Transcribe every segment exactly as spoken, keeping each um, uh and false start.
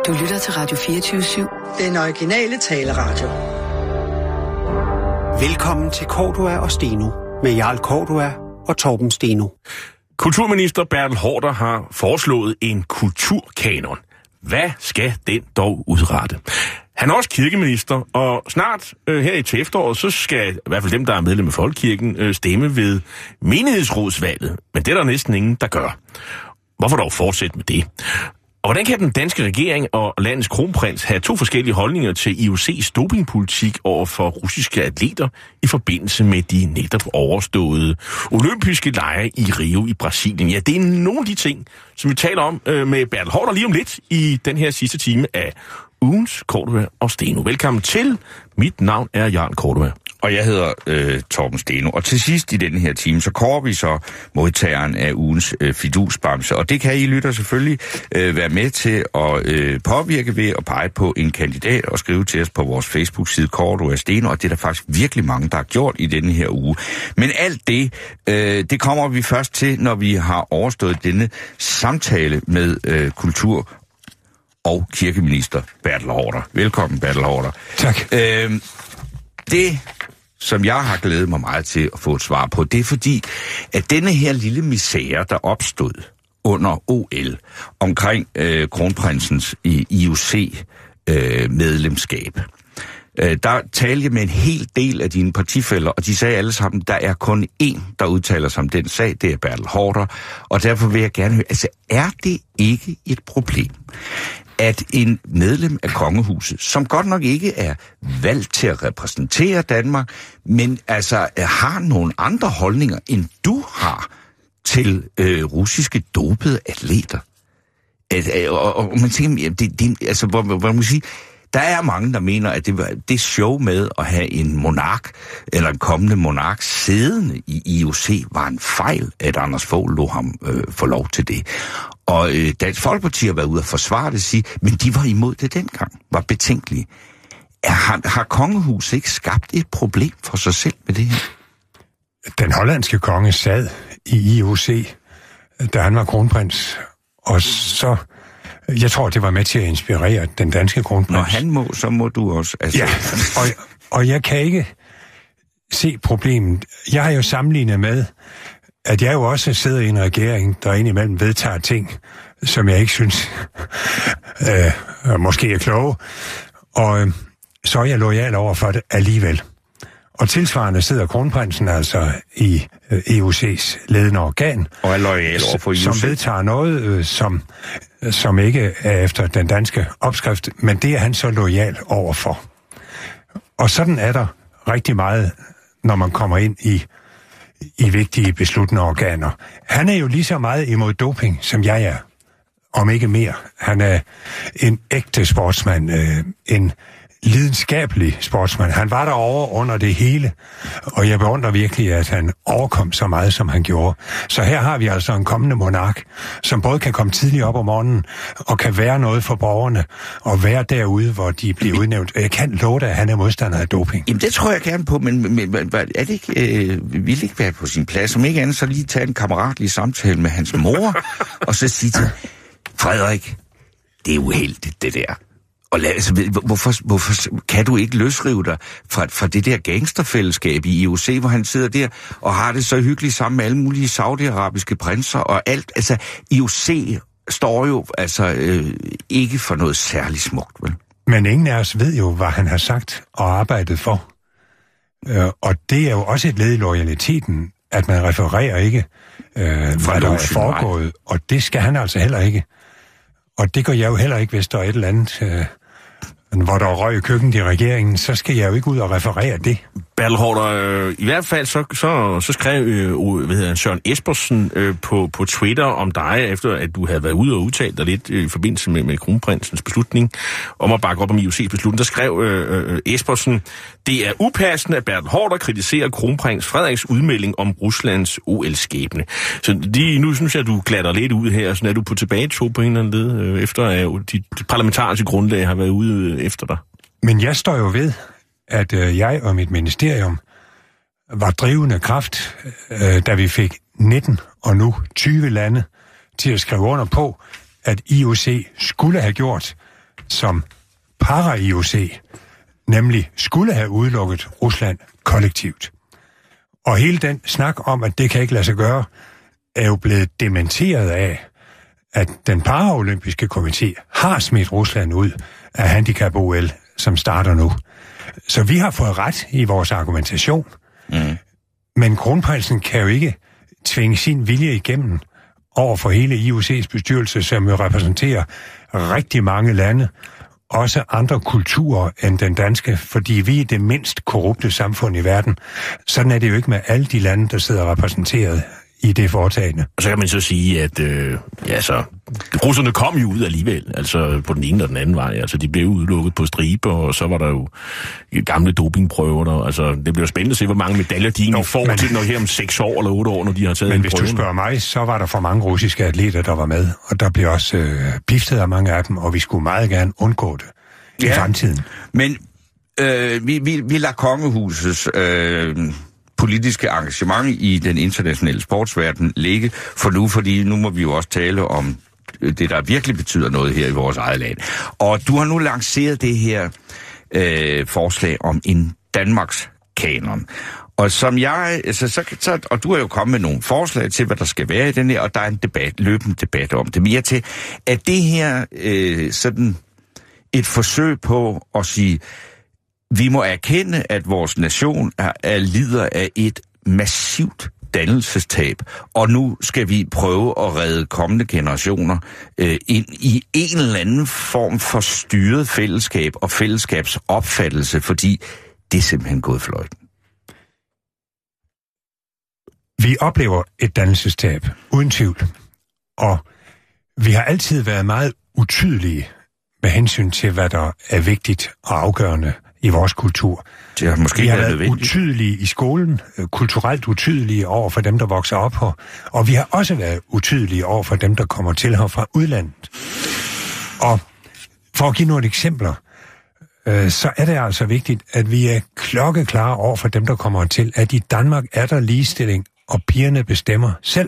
Du lytter til Radio fireogtyve syv. Den originale taleradio. Velkommen til Cordua og Steno med Jarl Cordua og Torben Steno. Kulturminister Bertel Haarder har foreslået en kulturkanon. Hvad skal den dog udrette? Han er også kirkeminister, og snart øh, her i efteråret, så skal i hvert fald dem, der er medlem af Folkekirken, øh, stemme ved menighedsrådsvalget. Men det er der næsten ingen, der gør. Hvorfor dog fortsætte med det? Og hvordan kan den danske regering og landets kronprins have to forskellige holdninger til I O C's dopingpolitik over for russiske atleter i forbindelse med de netop overståede olympiske lege i Rio i Brasilien? Ja, det er nogle af de ting, som vi taler om øh, med Bertel Haarder lige om lidt i den her sidste time af ugens Cordua og Steno. Velkommen til. Mit navn er Jarl Cordua. Og jeg hedder øh, Torben Steno. Og til sidst i denne her time, så kårer vi så modtageren af ugens øh, fidusbamse. Og det kan I lytter selvfølgelig øh, være med til at øh, påvirke ved at pege på en kandidat og skrive til os på vores Facebook-side Cordua og Steno. Og det er der faktisk virkelig mange, der har gjort i denne her uge. Men alt det, øh, det kommer vi først til, når vi har overstået denne samtale med øh, kultur- og kirkeminister Bertel Haarder. Velkommen, Bertel Haarder. Tak. Øh, det, som jeg har glædet mig meget til at få et svar på, det er fordi, at denne her lille misære, der opstod under O L omkring øh, kronprinsens I O C-medlemskab, øh, der talte jeg med en hel del af dine partifæller, og de sagde alle sammen, der er kun én, der udtaler sig om den sag, det er Bertel Haarder, og derfor vil jeg gerne høre, altså er det ikke et problem, at en medlem af kongehuset, som godt nok ikke er valgt til at repræsentere Danmark, men altså har nogle andre holdninger, end du har til øh, russiske dopede atleter. At, og, og man tænker, det, det, altså, hvor, hvor man sige, der er mange, der mener, at det, var, det show med at have en monark, eller en kommende monark, siddende i I O C, var en fejl, at Anders Fogh lå ham øh, få lov til det. Og øh, Dansk Folkeparti har været ude at forsvare det, sige, men de var imod det dengang, var betænkelige. Har, har kongehuset ikke skabt et problem for sig selv med det her? Den hollandske konge sad i I O C, da han var kronprins, og så, jeg tror, det var med til at inspirere den danske kronprins. Når han må, så må du også. Altså. Ja, og, og jeg kan ikke se problemet. Jeg har jo sammenlignet med, at jeg jo også sidder i en regering, der indimellem vedtager ting, som jeg ikke synes øh, måske er kloge, og øh, så er jeg loyal over for det alligevel. Og tilsvarende sidder kronprinsen altså i øh, E U C's ledende organ, og er loyal over for I O C, som vedtager noget, øh, som, som ikke er efter den danske opskrift, men det er han så loyal over for. Og sådan er der rigtig meget, når man kommer ind i i vigtige besluttende organer. Han er jo lige så meget imod doping, som jeg er. Om ikke mere. Han er en ægte sportsmand, øh, en lidenskabelig sportsmand. Han var derovre under det hele, og jeg beundrer virkelig, at han overkom så meget, som han gjorde. Så her har vi altså en kommende monark, som både kan komme tidligt op om morgenen, og kan være noget for borgerne, og være derude, hvor de bliver udnævnt. Jeg kan love dig, at han er modstander af doping. Jamen, det tror jeg gerne på, men, men er det ikke, øh, vil ikke være på sin plads? Om ikke andet, så lige tage en kammeratlig samtale med hans mor, og så sige til Frederik, det er uheldigt, det der. Og lad, altså, hvorfor, hvorfor kan du ikke løsrive dig fra, fra det der gangsterfællesskab i I O C, hvor han sidder der og har det så hyggeligt sammen med alle mulige saudiarabiske prinser og alt? Altså, I O C står jo altså øh, ikke for noget særligt smukt, vel? Men ingen af os ved jo, hvad han har sagt og arbejdet for. Øh, og det er jo også et led i loyaliteten, at man refererer ikke, øh, hvad der er foregået. Og det skal han altså heller ikke. Og det gør jeg jo heller ikke, hvis der er et eller andet, øh, hvor der er røg i køkkenet i regeringen, så skal jeg jo ikke ud og referere det. Bertel Haarder, øh, i hvert fald så, så, så skrev øh, hvad hedder han, Søren Espersen øh, på, på Twitter om dig, efter at du havde været ude og udtalt dig lidt øh, i forbindelse med, med kronprinsens beslutning om at bakke op om I O C's beslutning. Der skrev øh, øh, Espersen, det er upassende, at Bertel Haarder kritiserer kronprins Frederiks udmelding om Ruslands O L-skæbne. Så de, nu synes jeg, at du glatter lidt ud her, så er du på tilbagetog på en eller anden led, øh, efter at dit parlamentariske grundlag har været ude øh, efter dig. Men jeg står jo ved, at øh, jeg og mit ministerium var drivende kraft, øh, da vi fik nitten og nu tyve lande til at skrive under på, at I O C skulle have gjort som para-I O C nemlig skulle have udelukket Rusland kollektivt. Og hele den snak om, at det kan ikke lade sig gøre, er jo blevet dementeret af, at den paraolympiske komité har smidt Rusland ud af handicap-O L, som starter nu. Så vi har fået ret i vores argumentation, mm. men kronprinsen kan jo ikke tvinge sin vilje igennem over for hele I O C's bestyrelse, som jo repræsenterer rigtig mange lande, også andre kulturer end den danske, fordi vi er det mindst korrupte samfund i verden. Sådan er det jo ikke med alle de lande, der sidder repræsenteret i det foretagende. Og så kan man så sige, at øh, ja, så, russerne kom jo ud alligevel, altså på den ene og den anden vej. Altså de blev udelukket på stribe, og så var der jo gamle dopingprøver der. Altså det bliver spændende at se, hvor mange medaljer de egentlig får men, til, når her om seks år eller otte år, når de har taget men en hvis prøve. Du spørger mig, så var der for mange russiske atleter, der var med, og der blev også øh, piftet af mange af dem, og vi skulle meget gerne undgå det i ja, fremtiden. Men øh, vi, vi, vi lader kongehusets øh, politiske engagement i den internationale sportsverden ligge for nu, fordi nu må vi jo også tale om det, der virkelig betyder noget her i vores eget land. Og du har nu lanceret det her øh, forslag om en Danmarks kanon. Og som jeg, altså, så, så, og du har jo kommet med nogle forslag til, hvad der skal være i den her, og der er en debat, løbende debat om det. Men jeg til, at det her øh, sådan et forsøg på at sige, vi må erkende, at vores nation er, er lider af et massivt dannelsestab, og nu skal vi prøve at redde kommende generationer øh, ind i en eller anden form for styret fællesskab og fællesskabsopfattelse, fordi det er simpelthen gået fløjten. Vi oplever et dannelsestab, uden tvivl, og vi har altid været meget utydelige med hensyn til, hvad der er vigtigt og afgørende i vores kultur. Det har måske vi har været været nødvendigt. utydelige i skolen, kulturelt utydelige over for dem, der vokser op her, og vi har også været utydelige over for dem, der kommer til her fra udlandet. Og for at give nogle eksempler, øh, så er det altså vigtigt, at vi er klokkeklare over for dem, der kommer til, at i Danmark er der ligestilling, og pigerne bestemmer selv.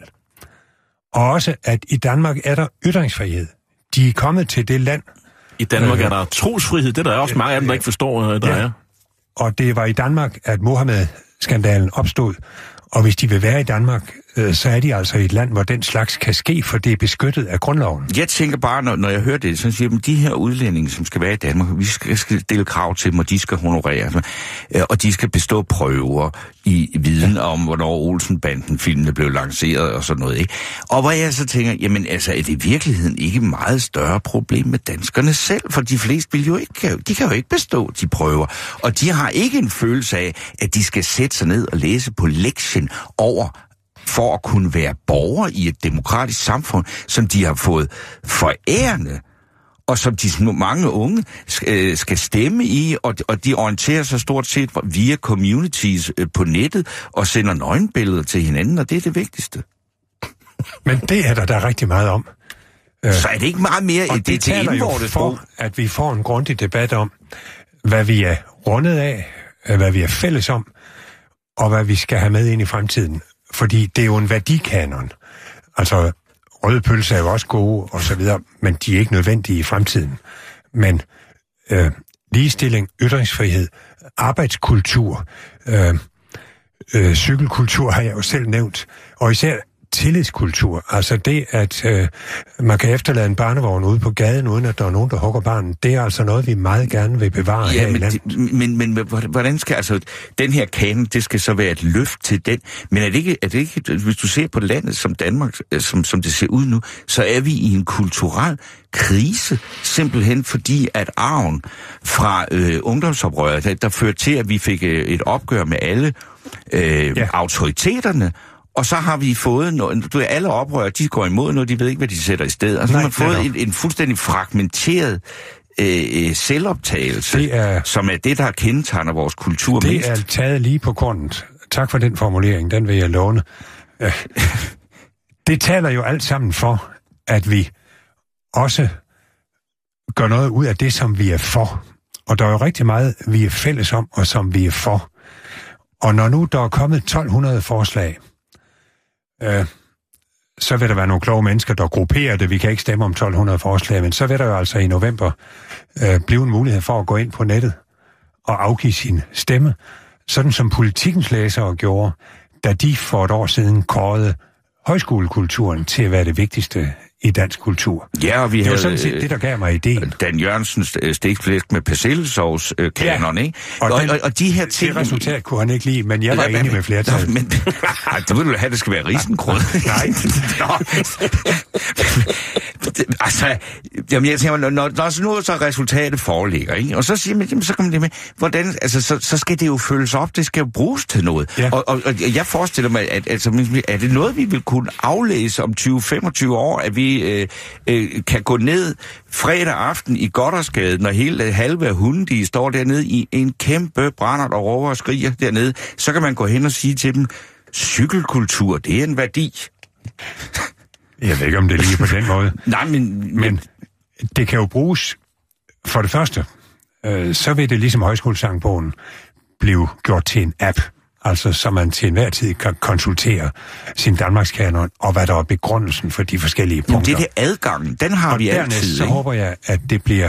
Og også, at i Danmark er der ytringsfrihed. De er kommet til det land. I Danmark øh, er der trosfrihed, det er der også mange af dem, der ikke forstår, der ja. er. Og det var i Danmark, at Mohammed-skandalen opstod. Og hvis de vil være i Danmark, øh, så er de altså i et land, hvor den slags kan ske, for det er beskyttet af grundloven. Jeg tænker bare, når, når jeg hører det, så siger jeg, de her udlændinge, som skal være i Danmark, vi skal, skal stille krav til dem, og de skal honorere, øh, og de skal bestå prøver i viden ja. om, hvornår Olsen-banden-filmene blev lanceret og sådan noget, ikke? Og hvor jeg så tænker, jamen altså, er det i virkeligheden ikke et meget større problem med danskerne selv? For de fleste vil jo ikke, de kan jo ikke bestå de prøver, og de har ikke en følelse af, at de skal sætte sig ned og læse på lektien over for at kunne være borger i et demokratisk samfund, som de har fået forærende, og som de mange unge skal stemme i, og de orienterer sig stort set via communities på nettet og sender nøgenbilleder til hinanden, og det er det vigtigste. Men det er der da rigtig meget om. Så er det ikke meget mere og det, det taler jo for, at vi får en grundig debat om, hvad vi er rundet af, hvad vi er fælles om, og hvad vi skal have med ind i fremtiden. Fordi det er jo en værdikanon. Altså, røde pølser er jo også gode, og så videre, men de er ikke nødvendige i fremtiden. Men øh, ligestilling, ytringsfrihed, arbejdskultur, øh, øh, cykelkultur har jeg jo selv nævnt, og især tillidskultur. Altså det, at øh, man kan efterlade en barnevogn ude på gaden, uden at der er nogen, der hugger barnet, det er altså noget, vi meget gerne vil bevare ja, her men i landet. Det, men, men hvordan skal, altså, den her kanon, det skal så være et løft til den, men er det ikke, er det ikke hvis du ser på landet som Danmark, som, som det ser ud nu, så er vi i en kulturel krise, simpelthen fordi, at arven fra øh, ungdomsoprøret, der, der førte til, at vi fik øh, et opgør med alle øh, ja. autoriteterne. Og så har vi fået noget, du er alle oprørere, de går imod noget, de ved ikke, hvad de sætter i stedet. Og så har man fået en, en fuldstændig fragmenteret øh, selvoptagelse, er, som er det, der kendetegner vores kultur det mest. Det er taget lige på grundet. Tak for den formulering, den vil jeg låne. Det taler jo alt sammen for, at vi også gør noget ud af det, som vi er for. Og der er jo rigtig meget, vi er fælles om, og som vi er for. Og når nu der er kommet tolv hundrede forslag, Øh, så vil der være nogle kloge mennesker, der grupperer det. Vi kan ikke stemme om tolv hundrede forslag, men så vil der jo altså i november øh, blive en mulighed for at gå ind på nettet og afgive sin stemme, sådan som Politikens læsere gjorde, da de for et år siden kårede højskolekulturen til at være det vigtigste i dansk kultur. Ja, og vi det var havde sådan set det, der gav mig ideen. Dan Jørgensens stegflæsk med persillesovs øh, kanon, ja. Ikke? Og, og, den, og, og de her ting... Det resultat kunne han ikke lide, men jeg var ja, enig med flertallet. Men du vil jo have, at det skal være risengrød. Nej. Altså, jamen jeg tænker, når, når nu så resultatet foreligger, ikke? Og så siger man, jamen, så kommer det med, hvordan, altså, så, så skal det jo følges op, det skal jo bruges til noget. Ja. Og, og, og jeg forestiller mig, at altså, er det noget, vi vil kunne aflæse om tyve til femogtyve år, at vi øh, øh, kan gå ned fredag aften i Goddersgade, når hele halve af hunden, de står dernede i en kæmpe brændert og råber og skriger dernede, så kan man gå hen og sige til dem, cykelkultur, det er en værdi. Jeg ved ikke, om det ligger på den måde. Nej, men... Men det kan jo bruges, for det første, øh, så vil det ligesom højskolesangbogen blive gjort til en app, altså så man til enhver tid kan konsultere sin Danmarkskanon, og hvad der er begrundelsen for de forskellige punkter. Men det er det adgangen, den har og vi dernæst, altid. så ikke? håber jeg, at det bliver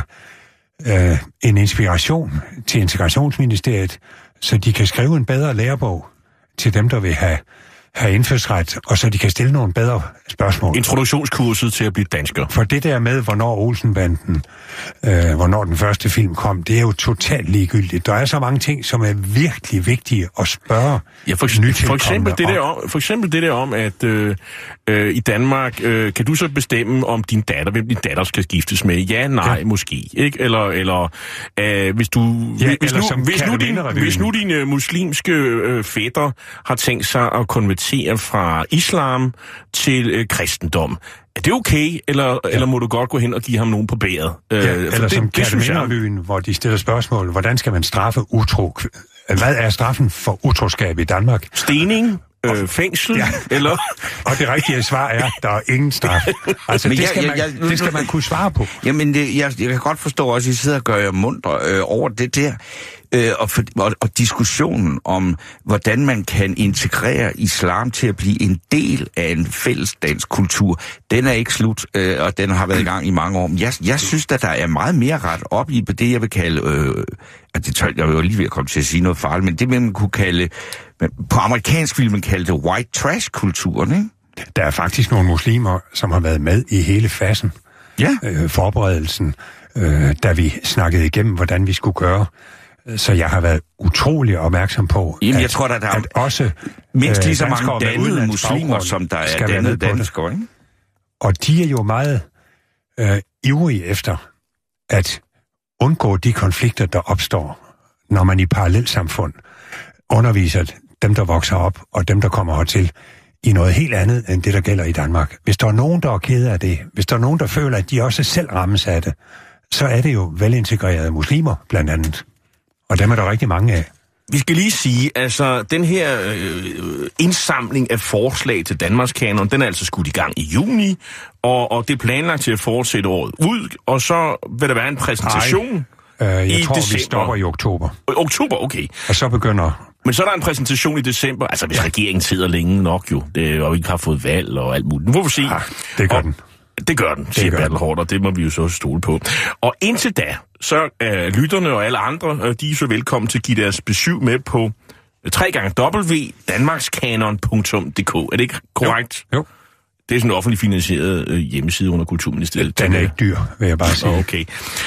øh, en inspiration til Integrationsministeriet, så de kan skrive en bedre lærebog til dem, der vil have have indfødsret, og så de kan stille nogle bedre spørgsmål. Introduktionskurset til at blive dansker. For det der med, hvornår Olsenbanden, øh, hvornår den første film kom, det er jo totalt ligegyldigt. Der er så mange ting, som er virkelig vigtige at spørge ja, for, for eksempel det der om, for eksempel det der om, at øh, øh, i Danmark øh, kan du så bestemme, om din datter, hvem din datter skal giftes med. Ja, nej, ja. Måske. Ikke? Eller, eller øh, hvis du... Ja, hvis, eller nu, hvis, nu din, hvis nu dine muslimske øh, fætter har tænkt sig at konvertere fra islam til øh, kristendom. Er det okay, eller, ja. eller må du godt gå hen og give ham nogen på bæret? Ja, øh, eller det, som Katteminderlyen, hvor de stiller spørgsmål, hvordan skal man straffe utro? Hvad er straffen for utroskab i Danmark? Stening? Øh, fængsel? Ja. Eller? Og det rigtige svar er, der er ingen straf. Altså, det, skal man, jeg, jeg, det skal man kunne svare på. Jamen, det, jeg, jeg kan godt forstå også, at I sidder og gør jer muntre øh, over det der. Øh, og, for, og, og diskussionen om, hvordan man kan integrere islam til at blive en del af en fælles dansk kultur, den er ikke slut, øh, og den har været i gang i mange år. Jeg, jeg synes, at der er meget mere ret op i på det, jeg vil kalde, øh, at det tør, jeg var lige ved at komme til at sige noget farligt, men det man kunne kalde, på amerikansk ville man kalde det white trash-kulturen, ikke? Der er faktisk nogle muslimer, som har været med i hele fasen, ja. øh, forberedelsen, øh, da vi snakkede igennem, hvordan vi skulle gøre. Så jeg har været utrolig opmærksom på, Jamen, at, jeg tror, der er at også mindst lige så mange dannede muslimer, som der er dannede danskere, ikke? Og de er jo meget øh, ivrige efter at undgå de konflikter, der opstår, når man i parallelsamfund underviser dem, der vokser op, og dem, der kommer hertil, i noget helt andet, end det, der gælder i Danmark. Hvis der er nogen, der er kede af det, hvis der er nogen, der føler, at de også selv rammes af det, så er det jo velintegrerede muslimer, blandt andet. Og dem er der rigtig mange af. Vi skal lige sige, altså, den her øh, indsamling af forslag til Danmarkskanon, den er altså skudt i gang i juni, og, og det er planlagt til at fortsætte året ud, og så vil der være en præsentation Ej, øh, jeg i tror, december. Vi stopper i oktober. Oktober, okay. Og så begynder... Men så er der en præsentation i december, altså hvis ja. regeringen sidder længe nok jo, det, og vi ikke har fået valg og alt muligt. Nu får vi se. Ja, det gør og, den. Det gør den, siger Bertel Haarder, det må vi jo så stole på. Og indtil da, så er øh, lytterne og alle andre, øh, de er så velkommen til at give deres besøg med på tre gange w punktum danmarkskanon punktum d k. Er det ikke korrekt? Jo. jo. Det er sådan en offentlig finansieret øh, hjemmeside under Kulturministeriet. Den er ikke dyr, vil jeg bare sige. Okay.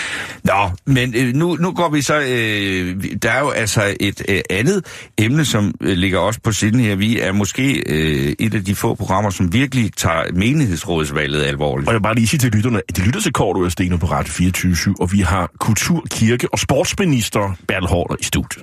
Nå, men øh, nu, nu går vi så... Øh, der er jo altså et øh, andet emne, som øh, ligger også på siden her. Vi er måske øh, et af de få programmer, som virkelig tager menighedsrådsvalget alvorligt. Og jeg vil bare lige sige til lytterne, at de lytter til Kort og Steno på Radio fireogtyve syv, og vi har kultur-, kirke- og sportsminister Bertel Haarder i studiet.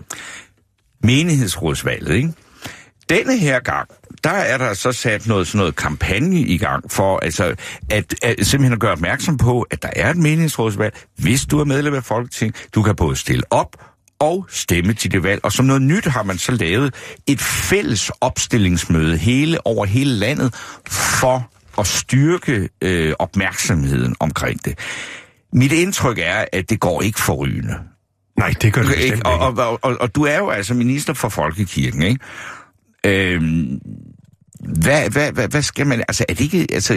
Menighedsrådsvalget, ikke? Denne her gang, der er der så sat noget, sådan noget kampagne i gang for altså, at, at simpelthen at gøre opmærksom på, at der er et menighedsrådsvalg. Hvis du er medlem af Folketinget, du kan både stille op og stemme til det valg. Og som noget nyt har man så lavet et fælles opstillingsmøde hele, over hele landet for at styrke øh, opmærksomheden omkring det. Mit indtryk er, at det går ikke forrygende. Nej, det gør det bestemt ikke. Og, og, og, og, og du er jo altså minister for Folkekirken, ikke? Øhm, hvad, hvad, hvad, hvad skal man... Altså, er det ikke... Altså,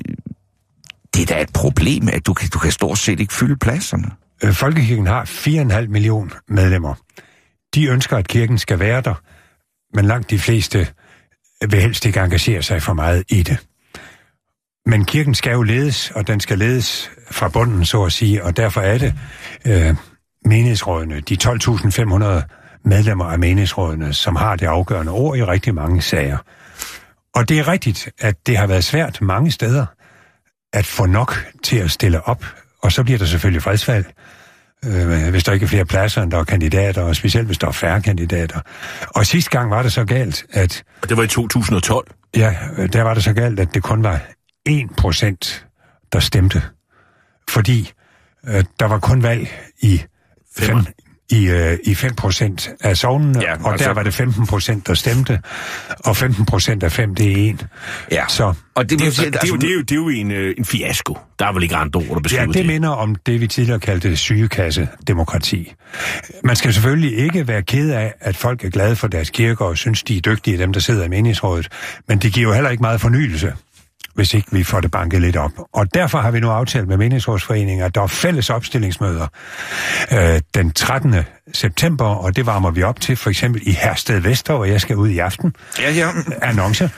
det er da et problem, at du kan, du kan stort set ikke fylde pladserne. Folkekirken har fire komma fem millioner medlemmer. De ønsker, at kirken skal være der, men langt de fleste vil helst ikke engagere sig for meget i det. Men kirken skal jo ledes, og den skal ledes fra bunden, så at sige, og derfor er det øh, menighedsrådene, de tolv tusind fem hundrede medlemmer af menighedsrådene, som har det afgørende ord i rigtig mange sager. Og det er rigtigt, at det har været svært mange steder at få nok til at stille op, og så bliver der selvfølgelig fredsvalg, øh, hvis der ikke er flere pladser, end der er kandidater, og specielt hvis der er færre kandidater. Og sidste gang var det så galt, at... Og det var i to tusind og tolv? Ja, der var det så galt, at det kun var en procent, der stemte. Fordi øh, der var kun valg i fem, i, øh, i fem procent af sognene, ja, og altså, der var det femten procent, der stemte, og femten procent af fem, det er en. Ja, så, og det, det, det, det, det, det, er jo, det er jo en, en fiasko. Der er vel ikke andre ord, der beskriver det. Ja, det minder om det, vi tidligere kaldte sygekassedemokrati. Man skal selvfølgelig ikke være ked af, at folk er glade for deres kirker, og synes, de er dygtige, dem der sidder i menighedsrådet, men det giver jo heller ikke meget fornyelse, hvis ikke vi får det banket lidt op. Og derfor har vi nu aftalt med menighedsrådsforeningen, at der er fælles opstillingsmøder øh, den trettende september, og det varmer vi op til, for eksempel i Hersted Vester, hvor jeg skal ud i aften. Ja, ja. Annoncer.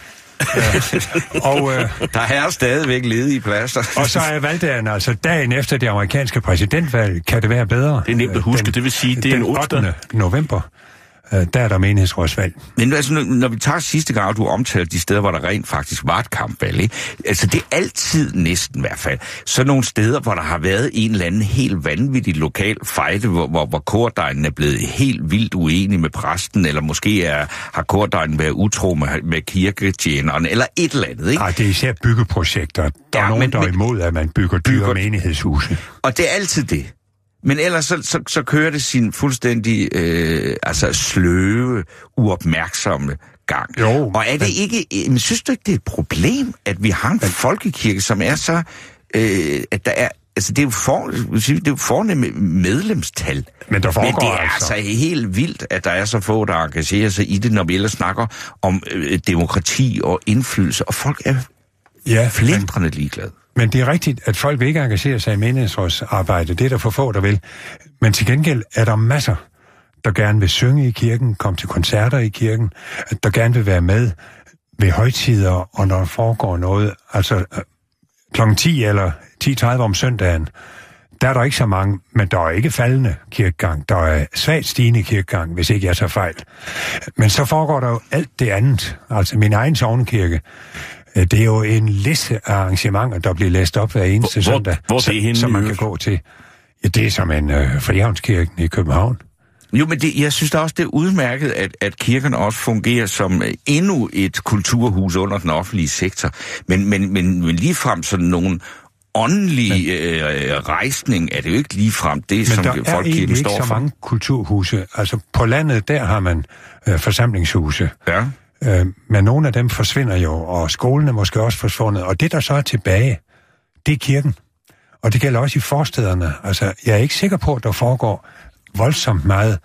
og, øh, der er stadigvæk ledige pladser. Og så er valgdagen, altså dagen efter det amerikanske præsidentvalg, kan det være bedre. Det er nemt at huske, den, det vil sige, det er en ottende november. Der er der menighedsrådsvalg. Men altså, når vi tager sidste gang, du omtalte de steder, hvor der rent faktisk var et kampvalg, ikke? Altså det er altid næsten i hvert fald så nogle steder, hvor der har været en eller anden helt vanvittig lokal fejde, hvor, hvor, hvor kordegnen er blevet helt vildt uenig med præsten, eller måske er, har kordegnen været utro med, med kirketjeneren, eller et eller andet, ikke? Nej, det er især byggeprojekter. Der ja, er nogen, men, der er imod, at man bygger dyre bygger, menighedshuse. Og det er altid det. Men ellers så, så, så kører det sin fuldstændig øh, altså sløve, uopmærksomme gang. Jo, og er det ikke, men synes du ikke, det er et problem, at vi har en men, folkekirke, som er så, øh, at der er, altså det er jo for, det er jo fornemme medlemstal. Men der foregår men det er altså. altså helt vildt, at der er så få, der engagerer sig i det, når vi ellers snakker om øh, demokrati og indflydelse, og folk er ja, flindrende ligeglade. Men det er rigtigt, at folk vil ikke engagere sig i menighedsrådsarbejde. Det er der for få, der vil. Men til gengæld er der masser, der gerne vil synge i kirken, komme til koncerter i kirken, der gerne vil være med ved højtider, og når der foregår noget, altså klokken ti eller ti tredive om søndagen, der er der ikke så mange, men der er ikke faldende kirkegang. Der er svagt stigende kirkegang, hvis ikke jeg tager fejl. Men så foregår der jo alt det andet. Altså min egen sognekirke, det er jo en liste af arrangementer, der bliver læst op hver eneste hvor, søndag, hvor det er henne, som man kan gå til. Ja, det er som en øh, Frihavnskirken i København. Jo, men det, jeg synes da også, det er udmærket, at, at kirken også fungerer som endnu et kulturhus under den offentlige sektor. Men, men, men, men ligefrem sådan nogle åndelige øh, rejsning er det jo ikke ligefrem det, men som folkekirken står for. Men der er egentlig ikke så mange kulturhuse. Altså på landet, der har man øh, forsamlingshuse. Ja. Øh, men nogle af dem forsvinder jo, og skolen er måske også forsvundet. Og det, der så er tilbage, det er kirken. Og det gælder også i forstederne. Altså, jeg er ikke sikker på, at der foregår voldsomt meget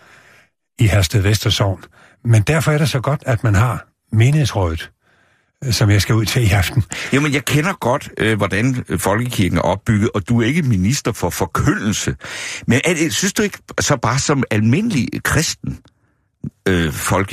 i Hersted Vester Sogn. Men derfor er det så godt, at man har menighedsrådet, som jeg skal ud til i aften. Jo, men jeg kender godt, øh, hvordan folkekirken er opbygget, og du er ikke minister for forkyndelse. Men er det, synes du ikke, så bare som almindelig kristen øh,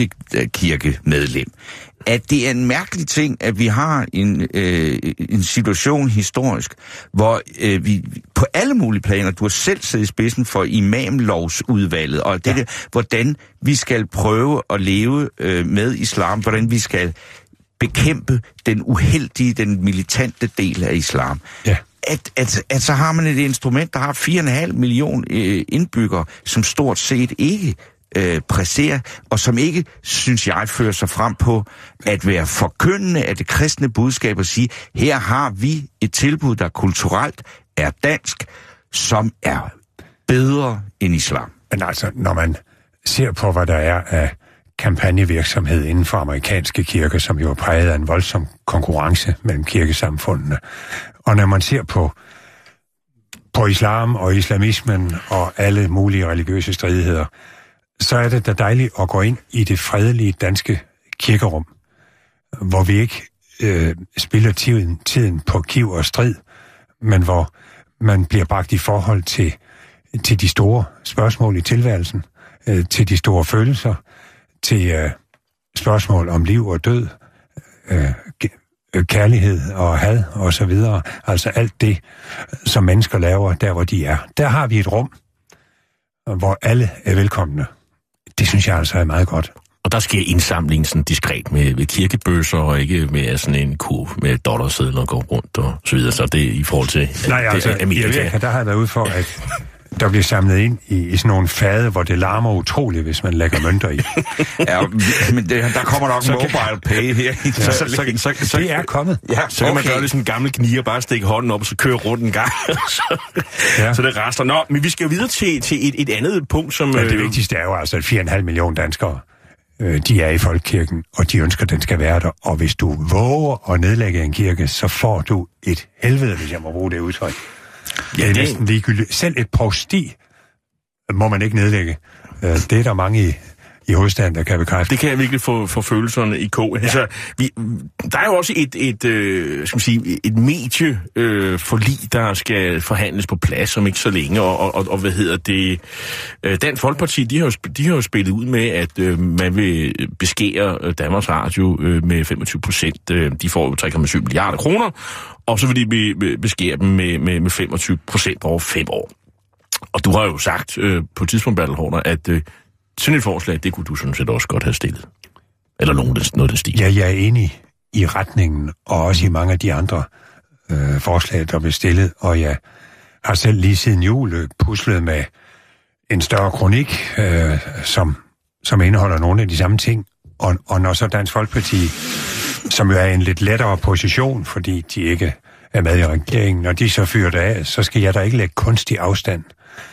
folkekirkemedlem, at det er en mærkelig ting, at vi har en, øh, en situation historisk, hvor øh, vi på alle mulige planer, du har selv siddet i spidsen for imamlovsudvalget, og det ja. der, hvordan vi skal prøve at leve øh, med islam, hvordan vi skal bekæmpe den uheldige, den militante del af islam. Ja. At, at, at så har man et instrument, der har fire komma fem millioner øh, indbyggere, som stort set ikke øh, præsterer, og som ikke, synes jeg, fører sig frem på at være forkyndende af det kristne budskab og sige, her har vi et tilbud, der kulturelt er dansk, som er bedre end islam. Men altså, når man ser på, hvad der er af kampagnevirksomhed inden for amerikanske kirker, som jo er præget af en voldsom konkurrence mellem kirkesamfundene. Og når man ser på, på islam og islamismen og alle mulige religiøse stridigheder, så er det da dejligt at gå ind i det fredelige danske kirkerum. hvor vi ikke øh, spilder tiden, tiden på kiv og strid, men hvor man bliver bragt i forhold til, til de store spørgsmål i tilværelsen, øh, til de store følelser, til øh, spørgsmål om liv og død, øh, kærlighed og had og så videre. Altså alt det, som mennesker laver der, hvor de er. Der har vi et rum, hvor alle er velkomne. Det synes jeg altså er meget godt. Og der sker indsamling sådan diskret med, med kirkebøsser, og ikke med sådan en kurv med dollarsedler, går rundt og så videre. Så det er i forhold til Nej, altså, Amerika. I Amerika, der har jeg været ude for, at der bliver samlet ind i, i sådan nogle fade, hvor det larmer utroligt, hvis man lægger mønter i. Ja, men det, der kommer nok så mobile kan... pay her. Ja, så, så, så, så, så, det er kommet. Ja, så kan okay. man gøre det sådan en gammel knier, bare stikke hånden op, og så køre rundt en gang. så, ja. så det rester. Nå, men vi skal jo videre til, til et, et andet punkt, som... Men det øh... vigtigste er jo altså, at fire komma fem millioner danskere, øh, de er i folkekirken, og de ønsker, at den skal være der. Og hvis du våger at nedlægge en kirke, så får du et helvede, hvis jeg må bruge det udtryk. Ja, det er næsten ligegyldigt. Selv et provsti må man ikke nedlægge. Det er der mange i, i hovedstaden, der kan bekræfte. Det kan jeg virkelig få, få følelserne i kog. Ja. Altså, vi, der er jo også et, et, øh, skal man sige, et medie øh, forlig, der skal forhandles på plads om ikke så længe, og, og, og hvad hedder det? Dansk Folkeparti, de har jo, de har jo spillet ud med, at øh, man vil beskære Danmarks Radio øh, med femogtyve procent. De får jo tre komma syv milliarder kroner, og så vil de be, beskære dem med, med, med femogtyve procent over fem år. Og du har jo sagt øh, på et tidspunkt, Bertel Haarder, at øh, sådan et forslag, det kunne du sådan set også godt have stillet. Eller nogen, noget af den stil. Ja, jeg er enig i retningen, og også i mange af de andre øh, forslag, der blev stillet. Og jeg har selv lige siden jul puslet med en større kronik, øh, som, som indeholder nogle af de samme ting. Og, og når så Dansk Folkeparti, som jo er i en lidt lettere position, fordi de ikke er med i regeringen, når de så fyrer det af, så skal jeg da ikke lægge kunstig afstand.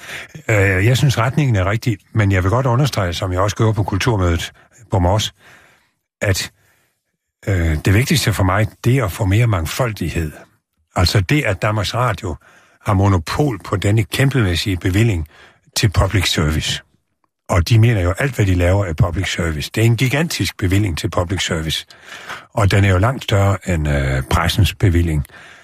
Jeg synes, retningen er rigtig, men jeg vil godt understrege, som jeg også gjorde på kulturmødet på Mors, at øh, det vigtigste for mig, det er at få mere mangfoldighed. Altså det, at Danmarks Radio har monopol på denne kæmpemæssige bevilling til public service. Og de mener jo, alt hvad de laver er public service. Det er en gigantisk bevilling til public service. Og den er jo langt større end øh, pressens bevilling.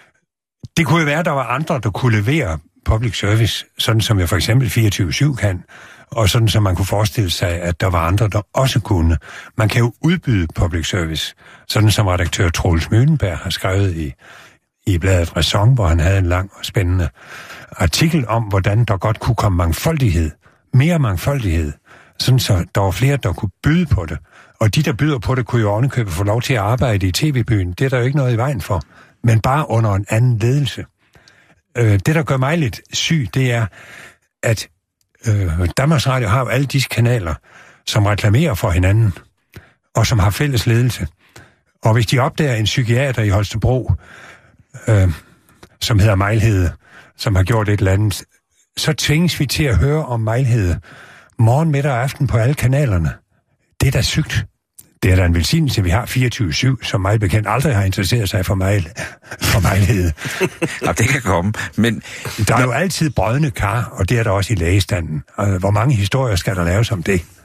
Det kunne jo være, at der var andre, der kunne levere public service, sådan som jeg for eksempel fireogtyve syv kan, og sådan som man kunne forestille sig, at der var andre, der også kunne. Man kan jo udbyde public service, sådan som redaktør Troels Mølenberg har skrevet i, i bladet Ræson, hvor han havde en lang og spændende artikel om, hvordan der godt kunne komme mangfoldighed, mere mangfoldighed, sådan så der var flere, der kunne byde på det. Og de, der byder på det, kunne jo ovenikøbet få lov til at arbejde i tv-byen. Det er der jo ikke noget i vejen for, men bare under en anden ledelse. Det, der gør mig lidt syg, det er, at øh, Danmarks Radio har jo alle disse kanaler, som reklamerer for hinanden, og som har fælles ledelse. Og hvis de opdager en psykiater i Holstebro, øh, som hedder Mejlhede, som har gjort et eller andet, så tvinges vi til at høre om Mejlhede morgen, middag og aften på alle kanalerne. Det er da sygt. Det er da en velsignelse, vi har fireogtyve syv, som mig bekendt aldrig har interesseret sig for mig, for Mejlhede. Ja, det kan komme, men... Der er jo altid brødne kar, og det er der også i lægestanden. Hvor mange historier skal der laves om det?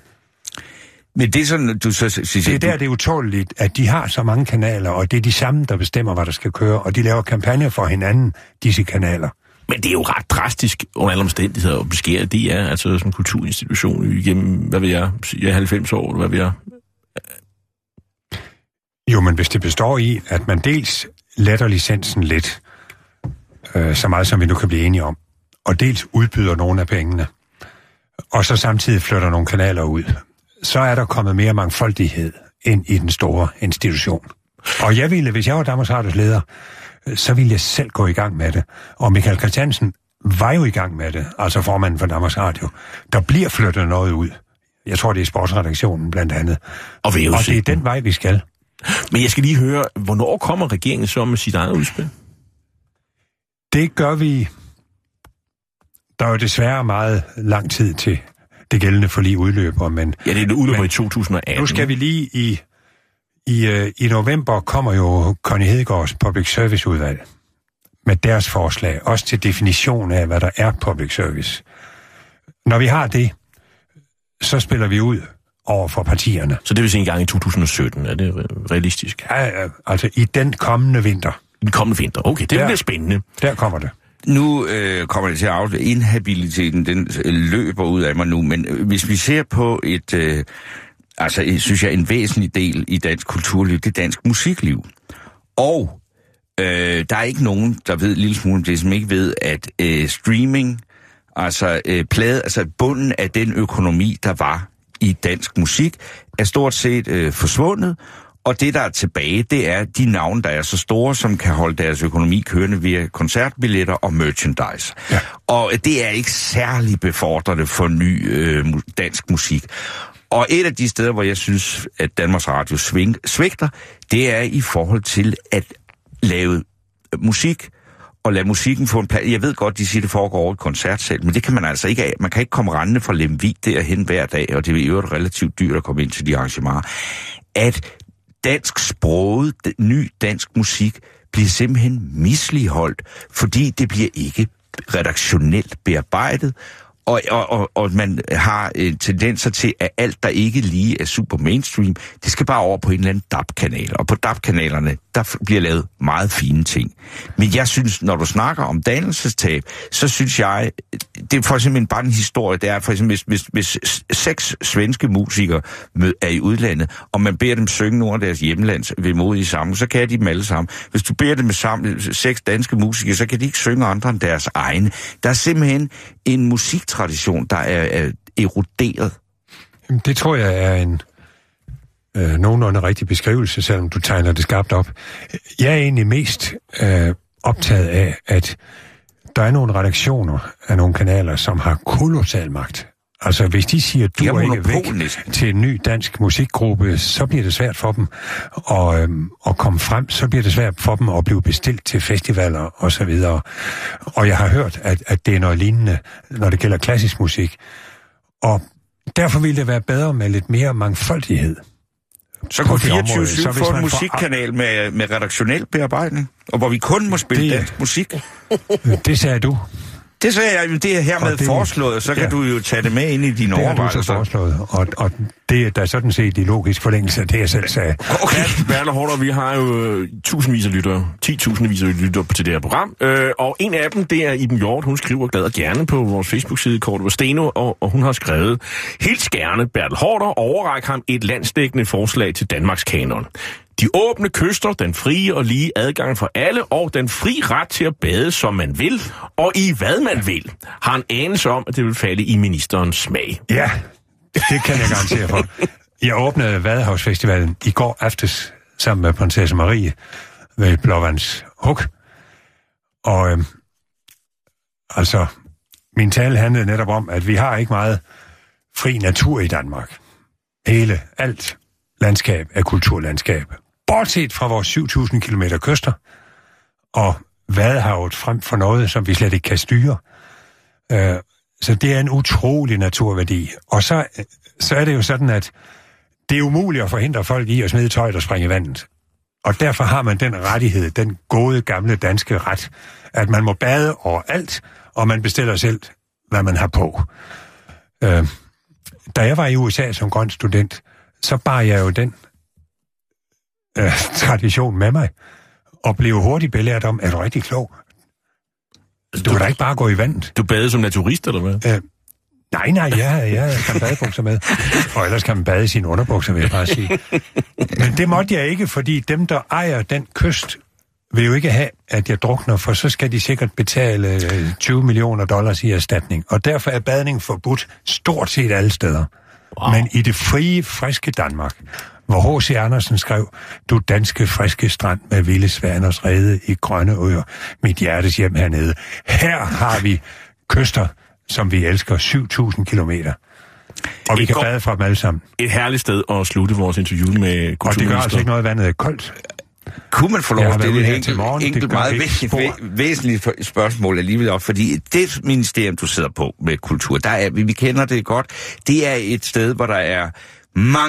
Men det er sådan, du så siger... Det er der, det er utåleligt, at de har så mange kanaler, og det er de samme, der bestemmer, hvad der skal køre, og de laver kampagner for hinanden, disse kanaler. Men det er jo ret drastisk under alle omstændigheder at beskære. Det er altså sådan en kulturinstitution igennem, hvad ved jeg, halvfems år, hvad ved jeg... Jo, men hvis det består i, at man dels letter licensen lidt, øh, så meget som vi nu kan blive enige om, og dels udbyder nogle af pengene, og så samtidig flytter nogle kanaler ud, så er der kommet mere mangfoldighed ind i den store institution. Og jeg ville, hvis jeg var Danmarks Radios leder, så ville jeg selv gå i gang med det. Og Michael Christiansen var jo i gang med det, altså formanden for Danmarks Radio. Der bliver flyttet noget ud. Jeg tror, det er sportsredaktionen blandt andet. Og, og det er den vej, vi skal. Men jeg skal lige høre, hvornår kommer regeringen så med sit eget udspil? Det gør vi. Der er jo desværre meget lang tid til det gældende forlig udløber, men... Ja, det er det udløber i to tusind og atten. Nu skal vi lige i... I, I november kommer jo Connie Hedegaards Public Service udvalg med deres forslag, også til definition af, hvad der er public service. Når vi har det, så spiller vi ud over for partierne. Så det vil sige en gang i to tusind og sytten, er det realistisk? Ja, ja, altså i den kommende vinter. Den kommende vinter, okay, det der, bliver spændende. Der kommer det. Nu øh, kommer det til at afslutte. Inhabiliteten, den løber ud af mig nu, men hvis vi ser på et, øh, altså synes jeg, en væsentlig del i dansk kulturliv, det er dansk musikliv. Og øh, der er ikke nogen, der ved lille smule om det, som ikke ved, at øh, streaming, altså øh, plade, altså bunden af den økonomi, der var i dansk musik, er stort set øh, forsvundet. Og det, der er tilbage, det er de navne, der er så store, som kan holde deres økonomi kørende via koncertbilletter og merchandise. Ja. Og det er ikke særlig befordrende for ny øh, dansk musik. Og et af de steder, hvor jeg synes, at Danmarks Radio sving, svigter, det er i forhold til at lave musik, og lade musikken få en plads. Jeg ved godt, de siger, det foregår over et koncertsal, men det kan man altså ikke af. Man kan ikke komme rendende fra Lemvig derhen hver dag, og det er jo relativt dyrt at komme ind til de arrangementer. At dansk sproget, ny dansk musik, bliver simpelthen misligholdt, fordi det bliver ikke redaktionelt bearbejdet, og, og, og, og man har øh, tendenser til, at alt, der ikke lige er super mainstream, det skal bare over på en eller anden D A B-kanal. Og på D A B-kanalerne, der bliver lavet meget fine ting. Men jeg synes, når du snakker om dannelsestab, så synes jeg, det er for eksempel bare en historie, det er for eksempel, hvis, hvis, hvis seks svenske musikere er i udlandet, og man beder dem synge nogle af deres hjemlands vemodige sammen, så kan de dem alle sammen. Hvis du beder dem med sammen, seks danske musikere, så kan de ikke synge andre end deres egne. Der er simpelthen en musiktradition, der er, er eroderet. Det tror jeg er en øh, nogenlunde rigtig beskrivelse, selvom du tegner det skarpt op. Jeg er egentlig mest øh, optaget af, at der er nogle redaktioner af nogle kanaler, som har kolossal magt. Altså, hvis de siger, du er ikke væk næsten til en ny dansk musikgruppe, så bliver det svært for dem at, øhm, at komme frem. Så bliver det svært for dem at blive bestilt til festivaler og så videre. Og jeg har hørt, at, at det er noget lignende, når det gælder klassisk musik. Og derfor ville det være bedre med lidt mere mangfoldighed. Så kunne fireogtyve syv få en musikkanal med, med redaktionel bearbejdning, og hvor vi kun må spille det, dansk musik. Det sagde du. Det sagde jeg, det er hermed det, foreslået, og så kan ja, du jo tage det med ind i dine overvejelser. Det er foreslået, og, og det er da sådan set i logisk forlængelse af det, jeg selv sagde. Okay, Bertel Haarder, vi har jo tusindvis af lyttere, ti tusindvis af lyttere til det her program, øh, og en af dem, det er Iben Hjort. Hun skriver glad og gerne på vores Facebook-side, Kort over Steno, og, og hun har skrevet: helt skærende, Bertel Haarder, overræk ham et landsdækkende forslag til Danmarks kanon. De åbne kyster, den frie og lige adgang for alle, og den fri ret til at bade, som man vil, og i hvad man vil, har en anelse om, at det vil falde i ministerens smag. Ja, det kan jeg garantere for. Jeg åbnede Vadehavsfestivalen i går aftes sammen med prinsesse Marie ved Blåvands Hug. Og øhm, altså, min tale handlede netop om, at vi har ikke meget fri natur i Danmark. Hele, alt landskab er kulturlandskab. Bortset fra vores syv tusind kilometer kyster og Vadehavet frem for noget, som vi slet ikke kan styre. Øh, så det er en utrolig naturværdi. Og så, så er det jo sådan, at det er umuligt at forhindre folk i at smide tøjet og springe i vandet. Og derfor har man den rettighed, den gode gamle danske ret, at man må bade overalt, og man bestiller selv, hvad man har på. Øh, da jeg var i U S A som grøn student, så bar jeg jo den øh, tradition med mig, og blev hurtigt belært om, er du rigtig klog? Du, du kan da ikke bare gå i vandet. Du badede som naturist, eller hvad? Øh, nej, nej, jeg, jeg kan badebukser med. Og ellers kan man bade i sine underbukser, vil jeg bare sige. Men det måtte jeg ikke, fordi dem, der ejer den kyst, vil jo ikke have, at jeg drukner, for så skal de sikkert betale tyve millioner dollars i erstatning. Og derfor er badning forbudt stort set alle steder. Wow. Men i det frie, friske Danmark, hvor H C Andersen skrev, du danske friske strand med vilde svaners rede i grønne øer, mit hjertes hjem hernede. Her har vi kyster, som vi elsker, syv tusind kilometer. Og vi kan bade fra dem alle sammen. Et herligt sted at slutte vores interview med kulturminister. Og det gør altså ikke noget, vandet er koldt. Kunne man få lov at stille et enkelt, enkelt meget væsentligt, væsentligt spørgsmål alligevel op, fordi det ministerium, du sidder på med kultur, der er, vi kender det godt, det er et sted, hvor der er mange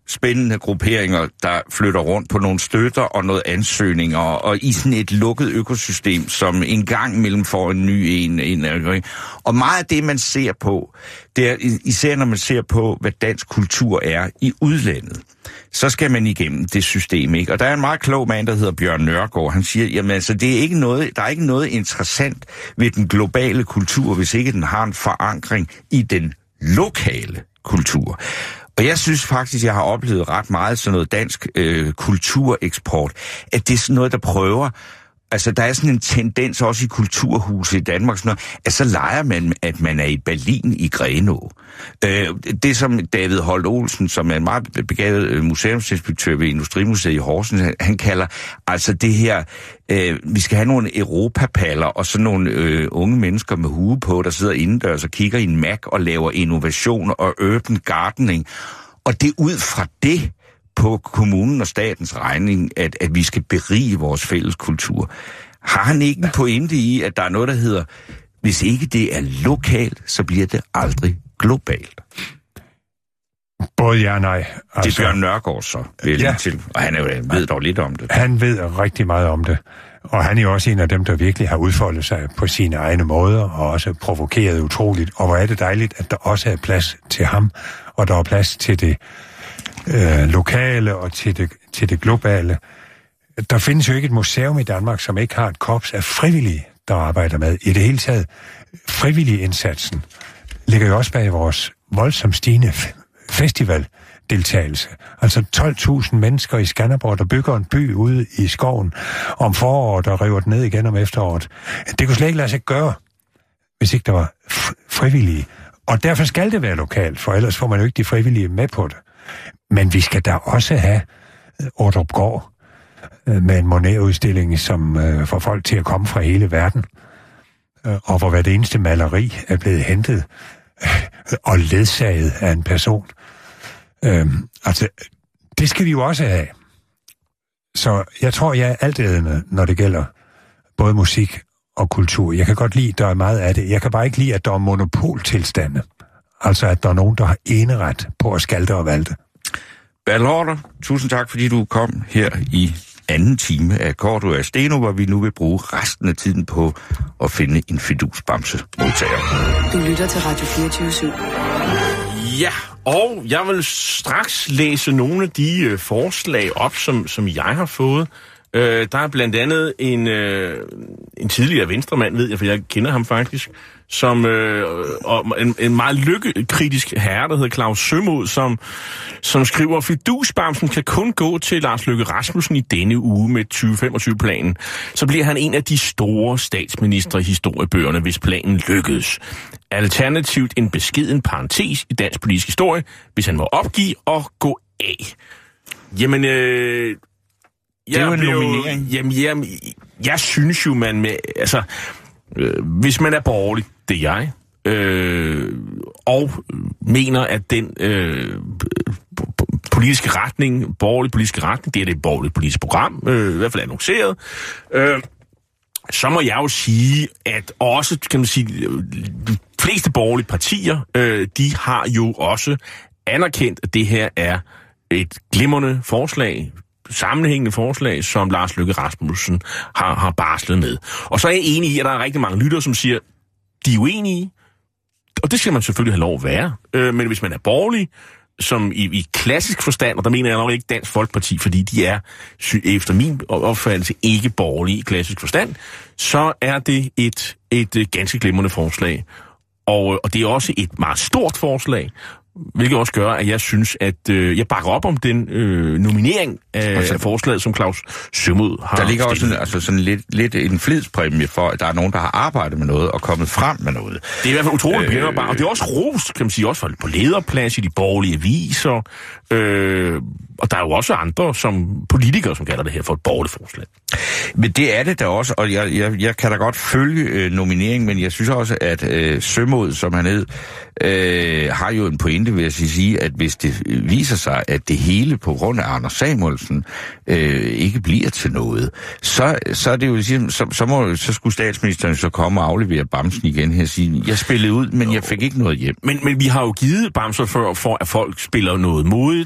spændende grupperinger, der flytter rundt på nogle støtter og noget ansøgninger, og i sådan et lukket økosystem, som en gang imellem får en ny en. en og meget af det, man ser på, det er især når man ser på, hvad dansk kultur er i udlandet, så skal man igennem det system, ikke? Og der er en meget klog mand, der hedder Bjørn Nørgaard. Han siger, jamen altså, det er ikke noget, der er ikke noget interessant ved den globale kultur, hvis ikke den har en forankring i den lokale kultur. Og jeg synes faktisk, jeg har oplevet ret meget sådan noget dansk øh, kultureksport, at det er sådan noget, der prøver. Altså, der er sådan en tendens også i kulturhuset i Danmark, sådan noget, at så leger man, at man er i Berlin i Grenaa. Øh, det som David Holt Olsen, som er en meget begavet museumsinspektør ved Industrimuseet i Horsens, han kalder, altså det her, øh, vi skal have nogle europapaller og sådan nogle øh, unge mennesker med hue på, der sidder indendørs og kigger i en Mac og laver innovation og urban gardening. Og det er ud fra det, på kommunen og statens regning, at, at vi skal berige vores fælles kultur. Har han ikke en pointe i, at der er noget, der hedder, hvis ikke det er lokalt, så bliver det aldrig globalt? Både ja og nej. Altså, det er Bjørn Nørgaard så, vil ja. til, og han er jo, ved dog lidt om det. Han ved rigtig meget om det, og han er jo også en af dem, der virkelig har udfoldet sig på sine egne måder, og også provokeret utroligt. Og hvor er det dejligt, at der også er plads til ham, og der er plads til det Øh, lokale og til det, til det globale. Der findes jo ikke et museum i Danmark, som ikke har et korps af frivillige, der arbejder med. I det hele taget, frivillige indsatsen ligger jo også bag vores voldsomt stigende festivaldeltagelse. Altså tolv tusind mennesker i Skanderborg, der bygger en by ude i skoven om foråret og river den ned igen om efteråret. Det kunne slet ikke lade sig gøre, hvis ikke der var frivillige. Og derfor skal det være lokalt, for ellers får man jo ikke de frivillige med på det. Men vi skal da også have Ordrupgaard med en Monet-udstilling, som øh, får folk til at komme fra hele verden, øh, og hvor hvert eneste maleri er blevet hentet øh, og ledsaget af en person. Øh, altså, det skal vi jo også have. Så jeg tror, jeg er altædende, når det gælder både musik og kultur. Jeg kan godt lide, der er meget af det. Jeg kan bare ikke lide, at der er monopoltilstande. Altså, at der er nogen, der har eneret på at skalte og valte. Bertel Haarder, tusind tak, fordi du kom her i anden time af Cordua og Steno, hvor vi nu vil bruge resten af tiden på at finde en fidusbamse-modtager. Du lytter til Radio fireogtyve syv. Ja, og jeg vil straks læse nogle af de øh, forslag op, som, som jeg har fået. Øh, der er blandt andet en, øh, en tidligere venstremand, ved jeg, for jeg kender ham faktisk, som øh, og en, en meget lykkekritisk herre, der hedder Claus Sømod, som, som skriver, fidusbamsen kan kun gå til Lars Løkke Rasmussen i denne uge med tyve femogtyve-planen. Så bliver han en af de store statsministre i historiebøgerne, hvis planen lykkedes. Alternativt en beskeden parentes i dansk politisk historie, hvis han må opgive og gå af. Jamen, øh, det er jo en nominering. Jamen, jamen, jeg synes jo, man med, altså, øh, hvis man er borgerlig, det er jeg, øh, og mener, at den øh, politiske retning, borgerlig politiske retning, det er det borgerlige politiske program, øh, i hvert fald annonceret, øh, så må jeg jo sige, at også, kan man sige, de fleste borgerlige partier, øh, de har jo også anerkendt, at det her er et glimrende forslag, sammenhængende forslag, som Lars Løkke Rasmussen har, har barslet med. Og så er jeg enig i, at der er rigtig mange lyttere, som siger, de er uenige, og det skal man selvfølgelig have lov at være. Øh, men hvis man er borgerlig, som i, i klassisk forstand, og der mener jeg nok ikke Dansk Folkeparti, fordi de er efter min opfattelse ikke borgerlige i klassisk forstand, så er det et, et, et ganske glimrende forslag. Og, og det er også et meget stort forslag, hvilket også gør, at jeg synes, at øh, jeg bakker op om den øh, nominering af, altså, af forslaget, som Claus Sømod har. Der ligger også sådan, altså sådan lidt, lidt en flidspræmie for, at der er nogen, der har arbejdet med noget og kommet frem med noget. Det er i hvert fald utroligt øh, og det er også rost, kan man sige, også på lederplads i de borgerlige aviser. Øh, og der er jo også andre som politikere, som kalder det her for et borgerligt forslag. Men det er det da også, og jeg, jeg, jeg kan da godt følge øh, nomineringen, men jeg synes også, at øh, Sømod, som han hed, øh, har jo en pointe ved at sige, at hvis det viser sig, at det hele på grund af Anders Samuelsen øh, ikke bliver til noget, så, så er det jo ligesom, så, så, må, så skulle statsministeren så komme og aflevere bamsen igen her og sige, jeg spillede ud, men jeg fik ikke noget hjem. Men, men vi har jo givet bamser for, for, at folk spiller noget modigt,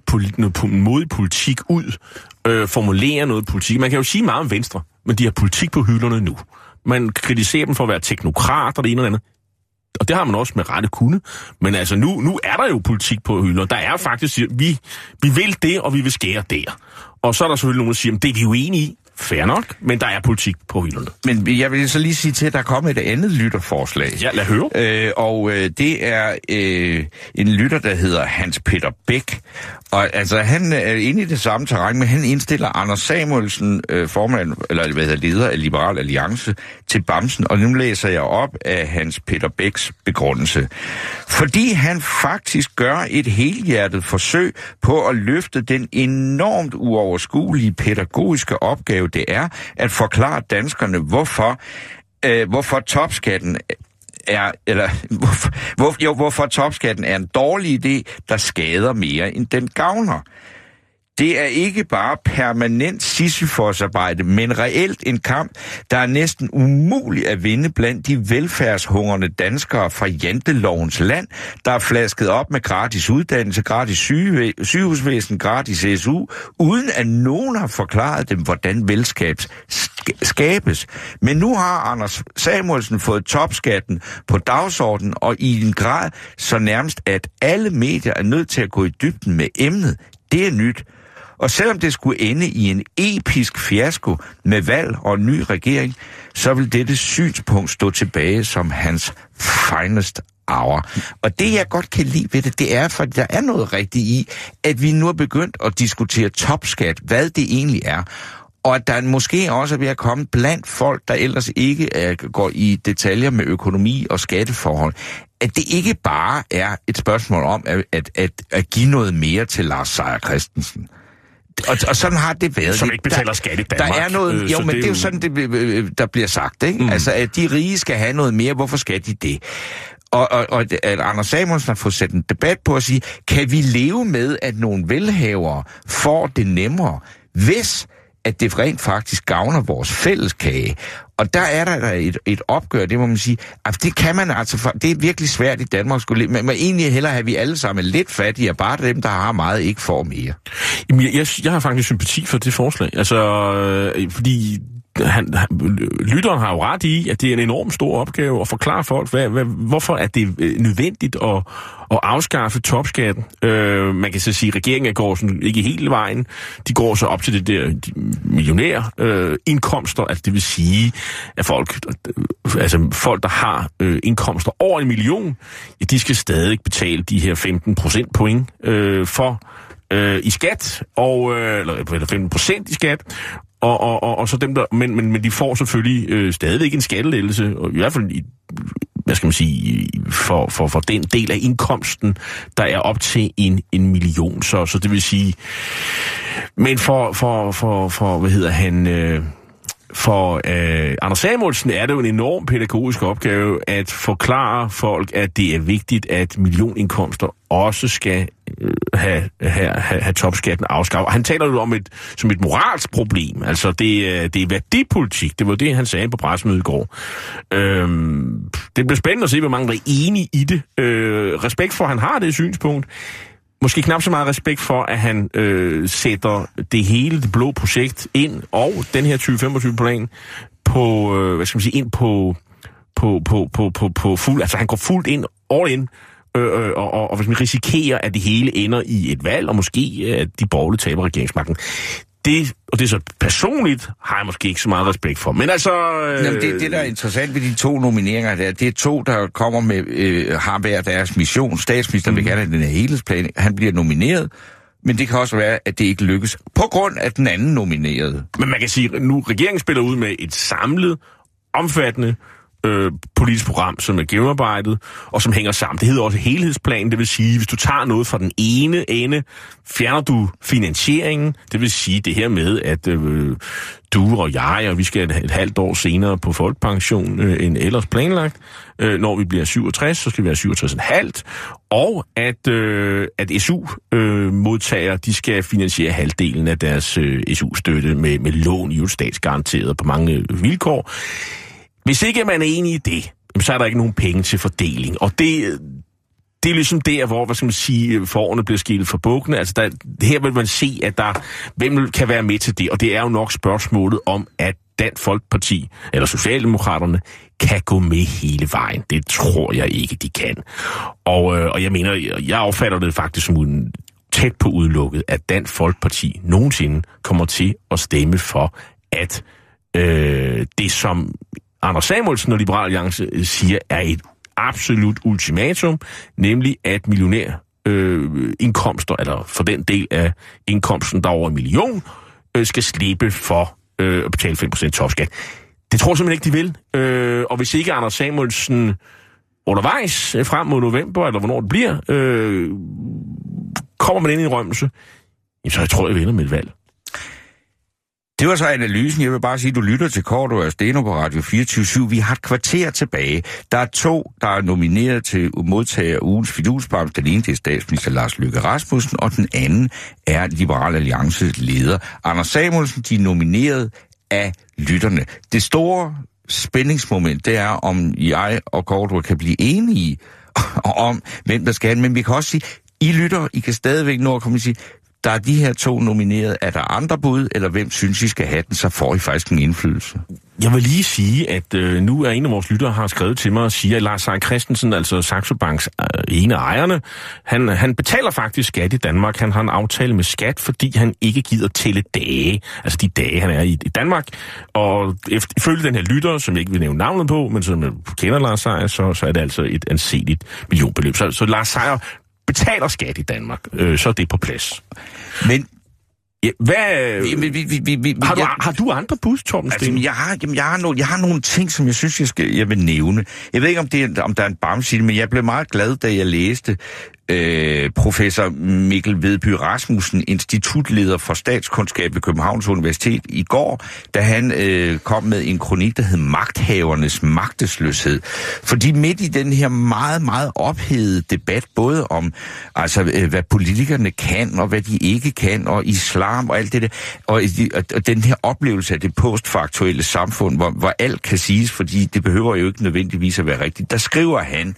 poli- noget modig politik ud, øh, formulere noget politik. Man kan jo sige meget om Venstre, men de har politik på hylderne nu. Man kritiserer dem for at være teknokrater og det ene og andet. Og det har man også med rette kunne. Men altså, nu, nu er der jo politik på hylderne. Der er faktisk, vi, vi vil det, og vi vil skære der. Og så er der selvfølgelig nogen, der siger, at det er vi jo enige i. Fair nok, men der er politik på hylderne. Men jeg vil så lige sige til, at der kommer et andet lytterforslag. Ja, lad høre. Øh, og øh, det er øh, en lytter, der hedder Hans Peter Bæk. Og altså, han er inde i det samme terræn, men han indstiller Anders Samuelsen, øh, formand, eller hvad hedder leder af Liberal Alliance, til bamsen. Og nu læser jeg op af Hans Peter Bæks begrundelse. Fordi han faktisk gør et helhjertet forsøg på at løfte den enormt uoverskuelige pædagogiske opgave, det er at forklare danskerne, hvorfor, øh, hvorfor topskatten er, eller hvorfor, hvor, jo, hvorfor topskatten er en dårlig idé, der skader mere end den gavner. Det er ikke bare permanent sisyfosarbejde, men reelt en kamp, der er næsten umulig at vinde blandt de velfærdshungrende danskere fra jantelovens land, der er flasket op med gratis uddannelse, gratis syge, sygehusvæsen, gratis S U, uden at nogen har forklaret dem, hvordan velskab skabes. Men nu har Anders Samuelsen fået topskatten på dagsordenen, og i en grad så nærmest, at alle medier er nødt til at gå i dybden med emnet. Det er nyt. Og selvom det skulle ende i en episk fiasko med valg og en ny regering, så vil dette synspunkt stå tilbage som hans finest hour. Og det, jeg godt kan lide ved det, det er, fordi der er noget rigtigt i, at vi nu er begyndt at diskutere topskat, hvad det egentlig er. Og at der måske også er ved at komme blandt folk, der ellers ikke uh, går i detaljer med økonomi og skatteforhold, at det ikke bare er et spørgsmål om at, at, at, at give noget mere til Lars Seier Christensen. Og, og sådan har det været. Som ikke betaler skat i Danmark. Der er noget, øh, jo, men det er jo sådan, det, der bliver sagt, ikke? Mm. Altså, at de rige skal have noget mere, hvorfor skal de det? Og, og, og at Anders Samuelsen har fået sat en debat på at sige, kan vi leve med, at nogle velhavere får det nemmere, hvis at det rent faktisk gavner vores fælleskage? Og der er der et, et opgør, det må man sige, at det kan man altså, det er virkelig svært i Danmark skulle leve, men egentlig hellere have vi alle sammen lidt fattigere, bare dem, der har meget, ikke får mere. Jamen, jeg, jeg, jeg har faktisk sympati for det forslag, altså, øh, fordi han, han, lytteren har jo ret i, at det er en enormt stor opgave at forklare folk, hvad, hvad, hvorfor er det nødvendigt at, at afskaffe topskatten. Øh, man kan så sige, at regeringen går sådan ikke hele vejen. De går så op til det der de millionær øh, indkomster, altså det vil sige, at folk, altså folk der har øh, indkomster over en million, ja, de skal stadig betale de her femten procent point øh, for øh, i skat, og, øh, eller femten procent i skat. Og, og, og, og så dem der, men, men, men de får selvfølgelig øh, stadigvæk en skattelettelse, og i hvert fald, i, hvad skal man sige, for, for, for den del af indkomsten, der er op til en, en million. Så, så det vil sige, men for, for, for, for hvad hedder han, øh, for øh, Anders Samuelsen er det jo en enorm pædagogisk opgave at forklare folk, at det er vigtigt, at millionindkomster også skal øh, have, have, have, have topskatten afskaffet. Han taler jo om et, som et moralsk problem. Altså, det, det er værdipolitik. Det var det, han sagde på pressemødet i går. Øhm, det bliver spændende at se, hvor mange der er enige i det. Øh, respekt for, at han har det synspunkt. Måske knap så meget respekt for, at han øh, sætter det hele, det blå projekt ind, og den her tyve femogtyve-plan på, øh, hvad skal man sige, ind på, på, på, på, på, på fuld, altså han går fuldt ind, all in, øh, og, og, og hvis man risikerer, at det hele ender i et valg, og måske at de borgerlige taber regeringsmagten. Det, og det er så personligt, har jeg måske ikke så meget respekt for. Men altså... Øh... Jamen, det, det, der er interessant ved de to nomineringer, der, det er to, der kommer med, øh, har hver deres mission. Statsministeren mm. vil gerne have den her helhedsplan. Han bliver nomineret, men det kan også være, at det ikke lykkes, på grund af den anden nominerede. Men man kan sige, at nu regeringen spiller ud med et samlet, omfattende øh, politisk program, som er gennemarbejdet, og som hænger sammen. Det hedder også helhedsplan, det vil sige, hvis du tager noget fra den ene ende, fjerner du finansieringen, det vil sige det her med, at øh, du og jeg, og vi skal et, et halvt år senere på folkepension øh, end ellers planlagt, øh, når vi bliver syvogtres, så skal vi være syvogtres komma fem, og at, øh, at S U-modtagere, øh, de skal finansiere halvdelen af deres øh, S U-støtte med, med lån i statsgaranteret på mange vilkår. Hvis ikke man er enig i det, så er der ikke nogen penge til fordeling. Og det, det er ligesom der, hvor, hvad skal man sige, forerne bliver skilt for bukkene. Altså, der, her vil man se, at der, hvem kan være med til det, og det er jo nok spørgsmålet om, at Dansk Folkeparti, eller Socialdemokraterne, kan gå med hele vejen. Det tror jeg ikke, de kan. Og, øh, og jeg mener, jeg opfatter det faktisk som uden tæt på udelukket, at Dansk Folkeparti nogensinde kommer til at stemme for, at øh, det, som Anders Samuelsen og Liberal Alliance siger, er et absolut ultimatum, nemlig at millionær øh, indkomster, eller for den del af indkomsten, der er over en million, øh, skal slippe for øh, at betale fem procent topskat. Det tror jeg simpelthen ikke, de vil. Øh, og hvis ikke Anders Samuelsen undervejs frem mod november, eller hvornår det bliver, øh, kommer man ind i en rømmelse, så jeg tror, jeg vinder med et valg. Det var så analysen. Jeg vil bare sige, at du lytter til Cordua og Steno på Radio fireogtyve syv. Vi har et kvarter tilbage. Der er to, der er nomineret til modtager ugens fidusbams. Den ene, det er statsminister Lars Løkke Rasmussen, og den anden er Liberal Alliances leder Anders Samuelsen. De er nomineret af lytterne. Det store spændingsmoment, det er, om jeg og Cordua kan blive enige om, hvem der skal. Men vi kan også sige, I lytter, I kan stadigvæk nå at komme og sige, der er de her to nomineret, er der andre bud, eller hvem synes, I skal have den, så får I faktisk en indflydelse. Jeg vil lige sige, at øh, nu er en af vores lyttere har skrevet til mig og siger, at Lars Seier Christensen, altså Saxo Banks øh, ene af ejerne, han, han betaler faktisk skat i Danmark. Han har en aftale med skat, fordi han ikke gider tælle dage, altså de dage, han er i, i Danmark. Og efter, ifølge den her lytter, som jeg ikke vil nævne navnet på, men som kender Lars Seier, så, så er det altså et anseligt millionbeløb. Så, så Lars Seier betaler skat i Danmark, øh, så er det på plads. Men ja, hvad, vi, vi, vi, vi, vi, har, du, jeg, har du andre bud, Torben Steen? Altså, jeg, har, jamen, jeg, har no, jeg har nogle ting, som jeg synes, jeg, skal, jeg vil nævne. Jeg ved ikke, om, det er, om der er en bamse, men jeg blev meget glad, da jeg læste øh, professor Mikkel Vedby Rasmussen, institutleder for statskundskab ved Københavns Universitet, i går, da han øh, kom med en kronik, der hed Magthavernes magtesløshed. Fordi midt i den her meget, meget ophedede debat, både om altså, øh, hvad politikerne kan, og hvad de ikke kan, og islam og alt det der, og, og, og den her oplevelse af det postfaktuelle samfund, hvor, hvor alt kan siges, fordi det behøver jo ikke nødvendigvis at være rigtigt, der skriver han,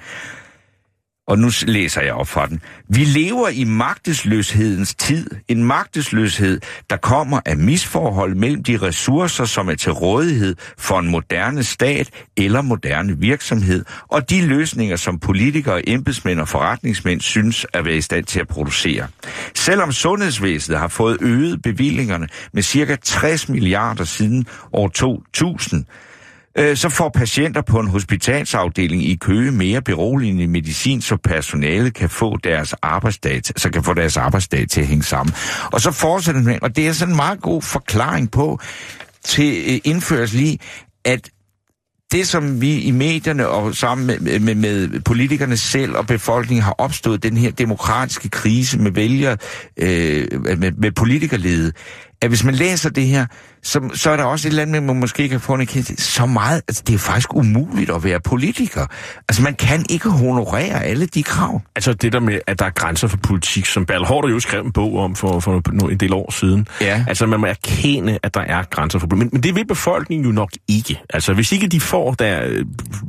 og nu læser jeg op fra den. Vi lever i magtesløshedens tid. En magtesløshed, der kommer af misforhold mellem de ressourcer, som er til rådighed for en moderne stat eller moderne virksomhed, og de løsninger, som politikere, embedsmænd og forretningsmænd synes at være i stand til at producere. Selvom sundhedsvæsenet har fået øget bevillingerne med cirka tres milliarder siden år to tusind, så får patienter på en hospitalsafdeling i Køge mere beroligende medicin, så personalet kan få deres arbejdsdag, så kan få deres arbejdsdag til at hænge sammen. Og så fortsætter den, og det er sådan en meget god forklaring på til indførsel i, at det, som vi i medierne og sammen med, med, med politikerne selv og befolkningen har opstået, den her demokratiske krise med vælger, øh, med, med politikerlede, at hvis man læser det her, så, så er der også et eller andet, man måske kan få en erkendelse. Så meget, altså det er faktisk umuligt at være politiker. Altså man kan ikke honorere alle de krav. Altså det der med, at der er grænser for politik, som Bertel Haarder jo skrev en bog om for, for en del år siden. Ja. Altså man må erkende, at der er grænser for politik. Men, men det vil befolkningen jo nok ikke. Altså hvis ikke de får der,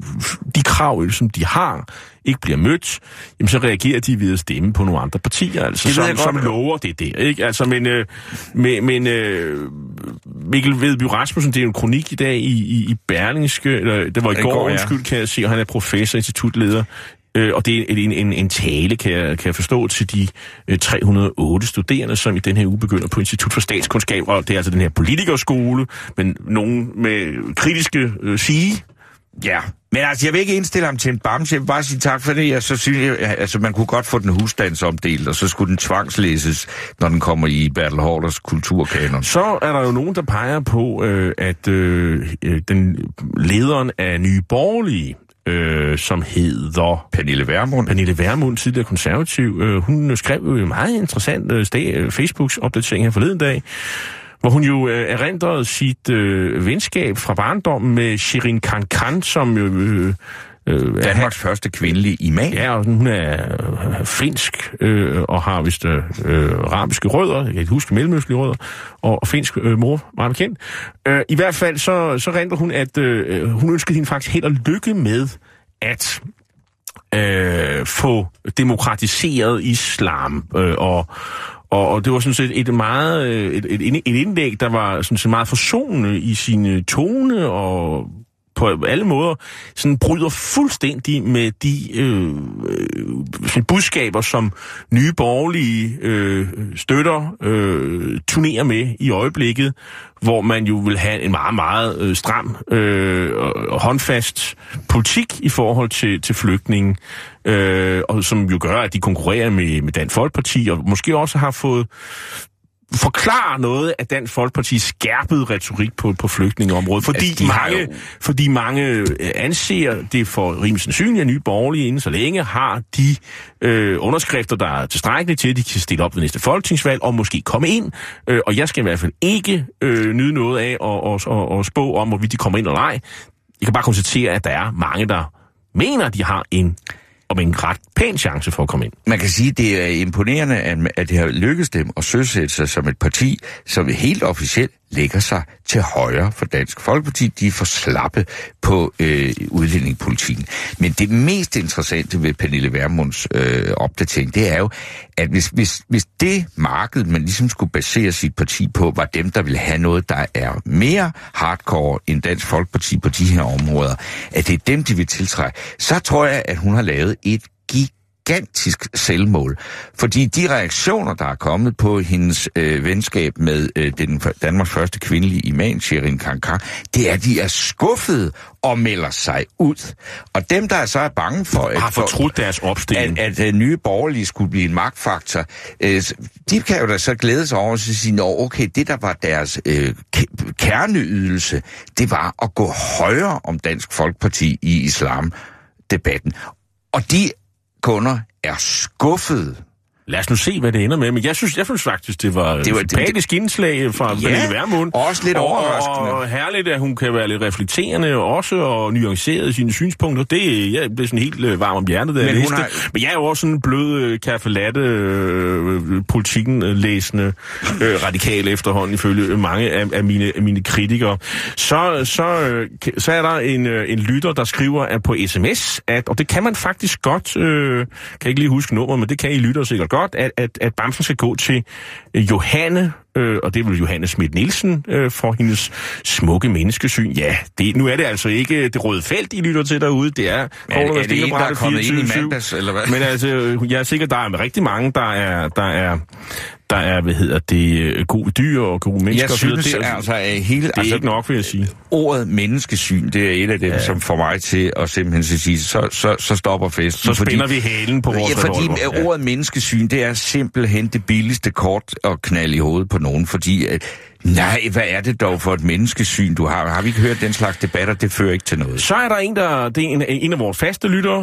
de krav, som de har, ikke bliver mødt, jamen så reagerer de ved at stemme på nogle andre partier, altså som, som lover det der, ikke? Altså men, øh, men, men øh, Mikkel Vedby Rasmussen, det er jo en kronik i dag i, i, i Berlingske, eller det var i går, går ja. undskyld, kan jeg sige, og han er professor, institutleder, øh, og det er en, en, en tale, kan jeg, kan jeg forstå, til de øh, tre hundrede og otte studerende, som i den her uge begynder på Institut for Statskundskab, og det er altså den her politikerskole, men nogen med kritiske øh, sige. Ja, men altså, jeg vil ikke indstille ham til en bamse. Jeg vil bare sige tak for det. Jeg så synes jeg, altså, man kunne godt få den husstandsomdelt, og så skulle den tvangslæses, når den kommer i Bertel Haarders kulturkanon. Så er der jo nogen, der peger på, øh, at øh, den lederen af Nye Borgerlige, øh, som hedder Pernille Vermund. Pernille Vermund, tidligere konservativ, øh, hun skrev jo en meget interessant øh, stag, Facebooks opdatering her forleden dag, hvor hun jo øh, erindrede sit øh, venskab fra barndommen med Shirin Khan, som jo øh, øh, Danmarks er, første kvindelige imam. Ja, og hun er øh, finsk øh, og har vist øh, arabiske rødder, jeg kan ikke huske mellemøstlige rødder, og, og finsk øh, mor, meget bekendt. Øh, I hvert fald så, så erindrede hun, at øh, hun ønskede hende faktisk held og lykke med at Øh, øh, få demokratiseret islam, øh, og Og, og det var sådan set et meget et, et, et indlæg, der var sådan set meget forsonende i sin tone og på alle måder sådan bryder fuldstændig med de øh, øh, budskaber, som Nye Borgerlige øh, støtter øh, turnerer med i øjeblikket, hvor man jo vil have en meget, meget øh, stram øh, og håndfast politik i forhold til, til flygtninge, øh, og som jo gør, at de konkurrerer med, med Dansk Folkeparti, og måske også har fået forklare noget af Dansk Folkepartis skærpede retorik på, på flygtningeområdet, fordi, altså, de mange, jo... fordi mange anser det for rimelig sandsynligt, at Nye Borgerlige inden så længe har de øh, underskrifter, der er tilstrækkelige til, at de kan stille op ved næste folketingsvalg og måske komme ind. Øh, og jeg skal i hvert fald ikke øh, nyde noget af og, og, og, og spå om, hvorvidt de kommer ind eller ej. Jeg kan bare konstatere, at der er mange, der mener, at de har en om en ret pæn chance for at komme ind. Man kan sige, at det er imponerende, at det har lykkedes dem at søsætte sig som et parti, som helt officielt lægger sig til højre for Dansk Folkeparti. De er for slappe på øh, udlændingepolitikken. Men det mest interessante ved Pernille Vermunds øh, opdatering, det er jo, at hvis, hvis, hvis det marked, man ligesom skulle basere sit parti på, var dem, der ville have noget, der er mere hardcore end Dansk Folkeparti på de her områder, at det er dem, de vil tiltrække, så tror jeg, at hun har lavet et gigantisk selvmål. Fordi de reaktioner, der er kommet på hendes øh, venskab med øh, den Danmarks første kvindelige imam, Sherin Khankan, det er, at de er skuffede og melder sig ud. Og dem, der så er bange for, at, har fortrudt deres opstilling, at, at, at nye borgerlige skulle blive en magtfaktor, øh, de kan jo da så glæde sig over at sige, okay, det der var deres øh, kerneydelse, det var at gå højere om Dansk Folkeparti i islamdebatten. Og de kunder er skuffede. Lad os nu se, hvad det ender med. Men jeg synes, jeg synes faktisk, det var, det var et sympatisk indslag fra ja, Pernille Vermund. Også lidt overraskende. Og, og herligt, at hun kan være lidt reflekterende også, og nuanceret i sine synspunkter. Det jeg blev sådan helt øh, varm om hjertet, da jeg læste har... Men jeg er jo også sådan en blød øh, kaffe-latte øh, politikken øh, læsende øh, radikal efterhånden, ifølge mange af, af, mine, af mine kritikere. Så, så, øh, så er der en, øh, en lytter, der skriver at på sms, at, og det kan man faktisk godt, øh, kan ikke lige huske nummeret, men det kan I lytter sikkert godt, at, at, at bamsen skal gå til Johanne, øh, og det er vel Johanne Schmidt Nielsen, øh, for hendes smukke menneskesyn. Ja, det, nu er det altså ikke det røde felt, I lytter til derude. Det er... Men er, er det en, der er kommet ind i mandags, eller hvad? Men altså, jeg er sikker, der er rigtig mange, der er... Der er der er, hvad hedder det, gode dyr og gode mennesker. Jeg synes det, altså, at hele... Det er altså, ikke nok, vil jeg sige. Ordet menneskesyn, det er et af dem, ja. som får mig til at simpelthen sige, så, så, så stopper festen. Så spænder fordi, vi hælen på vores ja, fordi revolver. Ordet ja. menneskesyn, det er simpelthen det billigste kort at knalde i hovedet på nogen, fordi... Nej, hvad er det dog for et menneskesyn, du har? Har vi ikke hørt den slags debatter? Det fører ikke til noget. Så er der en, der, det er en, en af vores faste lyttere,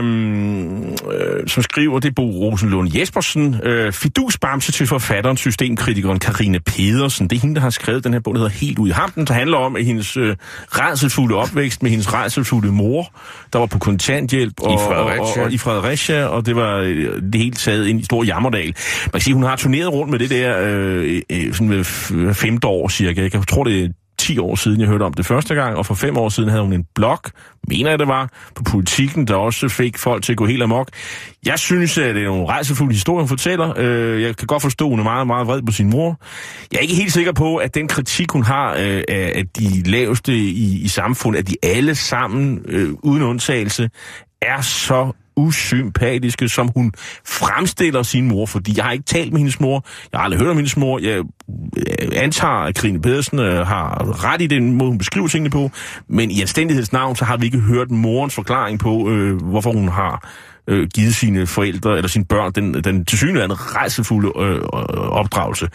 øhm, øh, som skriver, det er Bo Rosenlund Jespersen, øh, fidusbamse til forfatteren, systemkritikeren Karine Pedersen. Det er hende, der har skrevet den her bog, der hedder Helt ud i hampen, der handler om at hendes øh, rædselfulde opvækst med hendes rædselfulde mor, der var på kontanthjælp og, I Fredericia. Og, og, og i Fredericia, og det var øh, det hele taget en stor jammerdal. Man kan sige, hun har turneret rundt med det der øh, øh, sådan med femte år cirka. Jeg tror, det er ti år siden, jeg hørte om det første gang, og for fem år siden havde hun en blog, mener jeg det var, på Politikken, der også fik folk til at gå helt amok. Jeg synes, at det er nogle rejsefulde historier, hun fortæller. Jeg kan godt forstå, at hun er meget, meget vred på sin mor. Jeg er ikke helt sikker på, at den kritik, hun har af de laveste i, i samfundet, at de alle sammen, uden undtagelse, er så usympatiske, som hun fremstiller sin mor, fordi jeg har ikke talt med hendes mor, jeg har aldrig hørt om hendes mor, jeg antager, at Karine Pedersen har ret i den måde, hun beskriver tingene på, men i anstændigheds navn, så har vi ikke hørt morens forklaring på, øh, hvorfor hun har øh, givet sine forældre, eller sine børn, den, den tilsyneladende rædselfulde øh, opdragelse.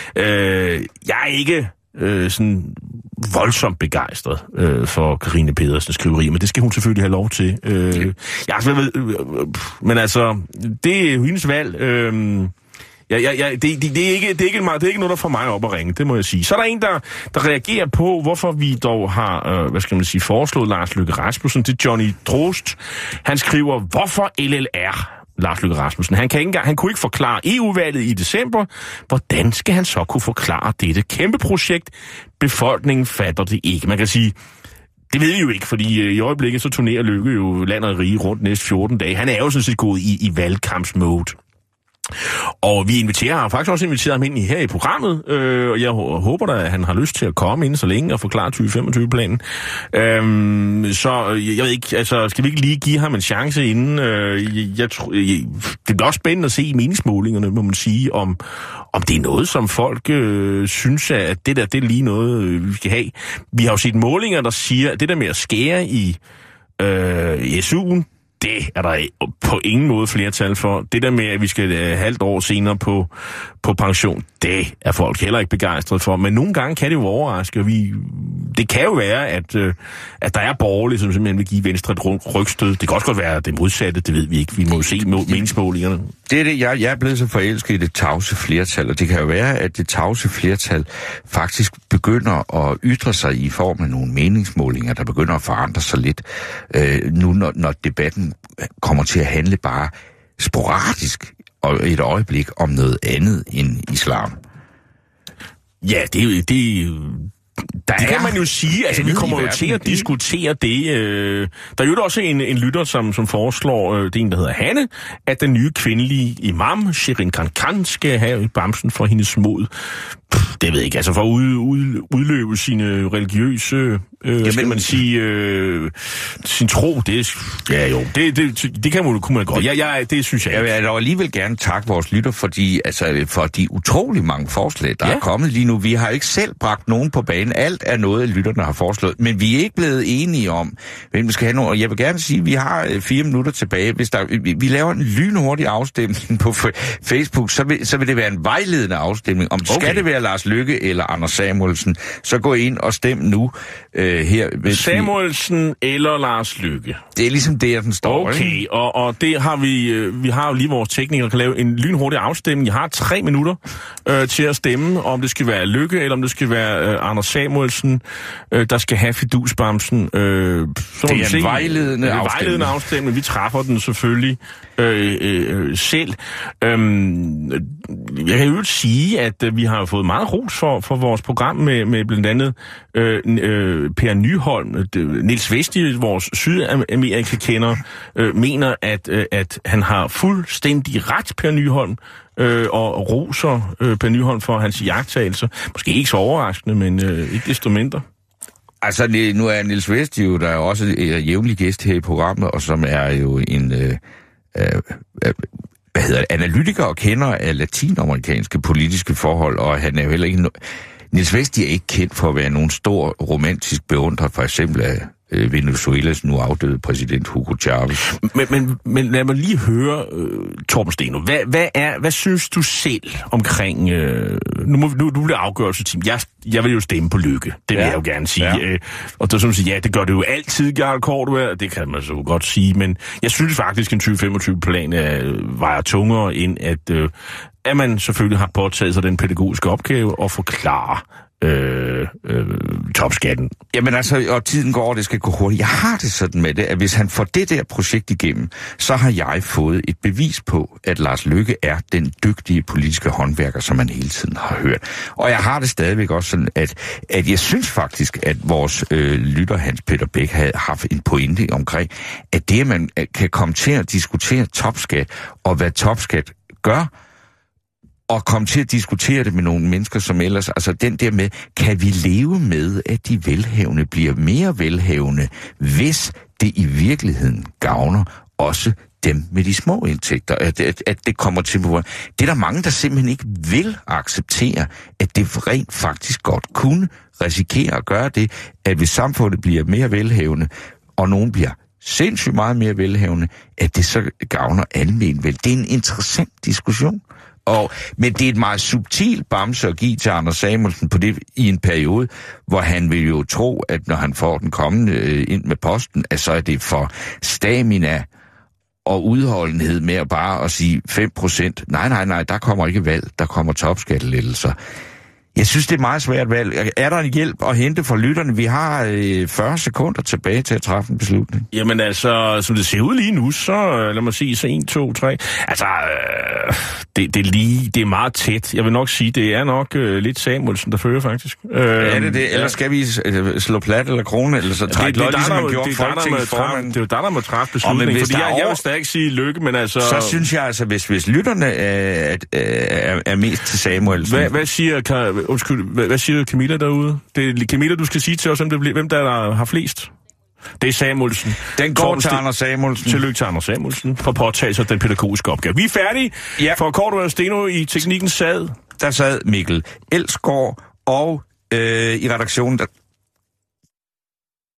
Øh, jeg er ikke øh, sådan voldsomt begejstret øh, for Karine Pedersens skriveri, men det skal hun selvfølgelig have lov til. Øh, jeg, ved, øh, øh, men altså, det er hendes valg. Øh, ja, ja, ja, det, det, det, er ikke, det, er ikke, det er ikke noget, der får mig op at ringe, det må jeg sige. Så er der en, der, der reagerer på, hvorfor vi dog har, øh, hvad skal man sige, foreslået Lars Løkke Rasmussen. Det er Johnny Drost. Han skriver, hvorfor L L R? Lars Løkke Rasmussen. Han, kan ikke engang, han kunne ikke forklare E U-valget i december. Hvordan skal han så kunne forklare dette kæmpe projekt? Befolkningen fatter det ikke. Man kan sige, Det ved vi jo ikke, fordi øh, i øjeblikket så turnerer Løkke jo land og rige rundt næste fjorten dage. Han er jo sådan set gået i, i valgkampsmode. Og vi inviterer ham, faktisk også inviteret ham ind her i programmet, øh, og jeg håber da, at han har lyst til at komme ind så længe og forklare tyve femogtyve-planen. Øhm, så jeg ved ikke, altså skal vi ikke lige give ham en chance inden? Øh, jeg, jeg, jeg, det bliver også spændende at se i meningsmålingerne, må man sige, om, om det er noget, som folk øh, synes, at det der, det er lige noget, øh, vi skal have. Vi har jo set målinger, der siger, at det der med at skære i, øh, i S U'en, det er der på ingen måde flertal for. Det der med, at vi skal uh, halvt år senere på, på pension, det er folk heller ikke begejstret for. Men nogle gange kan det jo overraske. Vi, det kan jo være, at, uh, at der er borgerlige, som simpelthen vil give Venstre et rygstød. Det kan også godt være det modsatte, det ved vi ikke. Vi må jo se meningsmålingerne. Det er det, jeg, jeg er blevet så forelsket i det tavse flertal, og det kan jo være, at det tavse flertal faktisk begynder at ytre sig i form af nogle meningsmålinger, der begynder at forandre sig lidt, øh, nu når, når debatten kommer til at handle bare sporadisk og et øjeblik om noget andet end islam. Ja, det, det, der det kan man jo sige. Altså, vi kommer jo til at det. diskutere det. Øh, der er jo også en, en lytter, som, som foreslår, øh, det er en, der hedder Hanne, at den nye kvindelige imam, Shirin Khan, skal have bamsen for hendes mod. Pff, det ved jeg ikke, altså for at ud, ud, udløbe sine religiøse, øh, Jamen, skal man sige, øh, sin tro, det ja jo, det, det, det kan man, kunne man godt. Ja, ja, det synes jeg ikke. Jeg vil dog alligevel gerne takke vores lytter, fordi, altså, for de utrolig mange forslag, der ja. er kommet lige nu. Vi har ikke selv bragt nogen på banen. Alt er noget, lytterne har foreslået, men vi er ikke blevet enige om, hvem vi skal have nogen. Og jeg vil gerne sige, at vi har fire minutter tilbage. Hvis der, vi, vi laver en lynhurtig afstemning på Facebook, så vil, så vil det være en vejledende afstemning. Om okay. skal det være Lars Løkke eller Anders Samuelsen, så gå ind og stem nu øh, her. Samuelsen vi... eller Lars Løkke. Det er ligesom det, den står. Okay, ikke? Og, og det har vi, øh, vi har jo lige vores teknikere, der kan lave en lynhurtig afstemning. Jeg har tre minutter øh, til at stemme, om det skal være Løkke, eller om det skal være øh, Anders Samuelsen, øh, der skal have fidusbamsen. Øh, så det er en vejledende afstemning. vejledende afstemning. Vi træffer den selvfølgelig øh, øh, selv. Øhm, jeg kan jo sige, at øh, vi har fået meget ros for, for vores program med, med blandt andet øh, øh, Per Nyholm. Niels Vesti, vores Sydamerika-kender, øh, mener, at, øh, at han har fuldstændig ret, Per Nyholm, øh, og roser øh, Per Nyholm for hans iagttagelser. Måske ikke så overraskende, men øh, ikke desto mindre. Altså, nu er Niels Vesti jo, der er jo også en jævnlig gæst her i programmet, og som er jo en... Øh, øh, hvad hedder det, analytiker og kender af latinamerikanske politiske forhold, og han er jo heller ikke... No- Niels Vesti er ikke kendt for at være nogen stor romantisk beundrer, for eksempel af øh, Venezuelas nu afdøde præsident Hugo Chavez. Men, men, men lad mig lige høre, øh, Torben Steno, hvad, hvad, er, hvad synes du selv omkring... Øh, nu må nu, nu bliver afgørelseteam. Jeg, jeg vil jo stemme på Løkke, det vil ja. jeg jo gerne sige. Ja. Øh, og der som siger, ja, det gør det jo altid, Jarl Cordua, det kan man så godt sige, men jeg synes faktisk, en tyve femogtyve-plan øh, vejer tungere end at... Øh, at man selvfølgelig har påtaget sig den pædagogiske opgave og forklare øh, øh, topskatten. Jamen altså, og tiden går, det skal gå hurtigt. Jeg har det sådan med det, at hvis han får det der projekt igennem, så har jeg fået et bevis på, at Lars Løkke er den dygtige politiske håndværker, som man hele tiden har hørt. Og jeg har det stadigvæk også sådan, at, at jeg synes faktisk, at vores øh, lytter Hans Peter Bæk havde haft en pointe omkring, at det, at man kan komme til at diskutere topskat, og hvad topskat gør, og komme til at diskutere det med nogle mennesker, som ellers... Altså den der med, kan vi leve med, at de velhavende bliver mere velhavende, hvis det i virkeligheden gavner også dem med de små indtægter, at, at, at det kommer til... Det er der mange, der simpelthen ikke vil acceptere, at det rent faktisk godt kunne risikere at gøre det, at hvis samfundet bliver mere velhavende, og nogen bliver sindssygt meget mere velhavende, at det så gavner almenvel. Det er en interessant diskussion. Og, men det er et meget subtilt bamse at give til Anders Samuelsen på det i en periode, hvor han vil jo tro, at når han får den kommende øh, ind med posten, at så er det for stamina og udholdenhed med at bare at sige fem procent. Nej, nej, nej, der kommer ikke valg, der kommer topskattelettelser. Jeg synes, det er meget svært valg. Er der en hjælp at hente for lytterne? Vi har øh, fyrre sekunder tilbage til at træffe en beslutning. Jamen altså, som det ser ud lige nu, så lad mig sige, så en, to, tre. Altså, øh, det, det, er lige, det er meget tæt. Jeg vil nok sige, det er nok øh, lidt Samuelsen, der fører faktisk. Øh, er det det? Eller skal vi øh, slå plat eller krone, eller så trække løg, ligesom man gjorde folketingsformanden? Det er jo der, der må træffe beslutningen, fordi jeg, jeg vil stadig sige lykke, men altså... Så synes jeg altså, hvis, hvis lytterne er, er, er mest til Samuelsen... Hvad, hvad siger... Kan, undskyld, hvad, hvad siger Camilla derude? Det er Camilla, du skal sige til os, hvem, det bliver, hvem der, der har flest. Det er Samuelsen. Den går til Anders Samuelsen. Tillykke til Anders Samuelsen for at påtage sig den pædagogiske opgave. Vi er færdige. Ja. For Cordua og Steno i teknikken sad. Der sad Mikkel Elsgaard, og øh, i redaktionen, der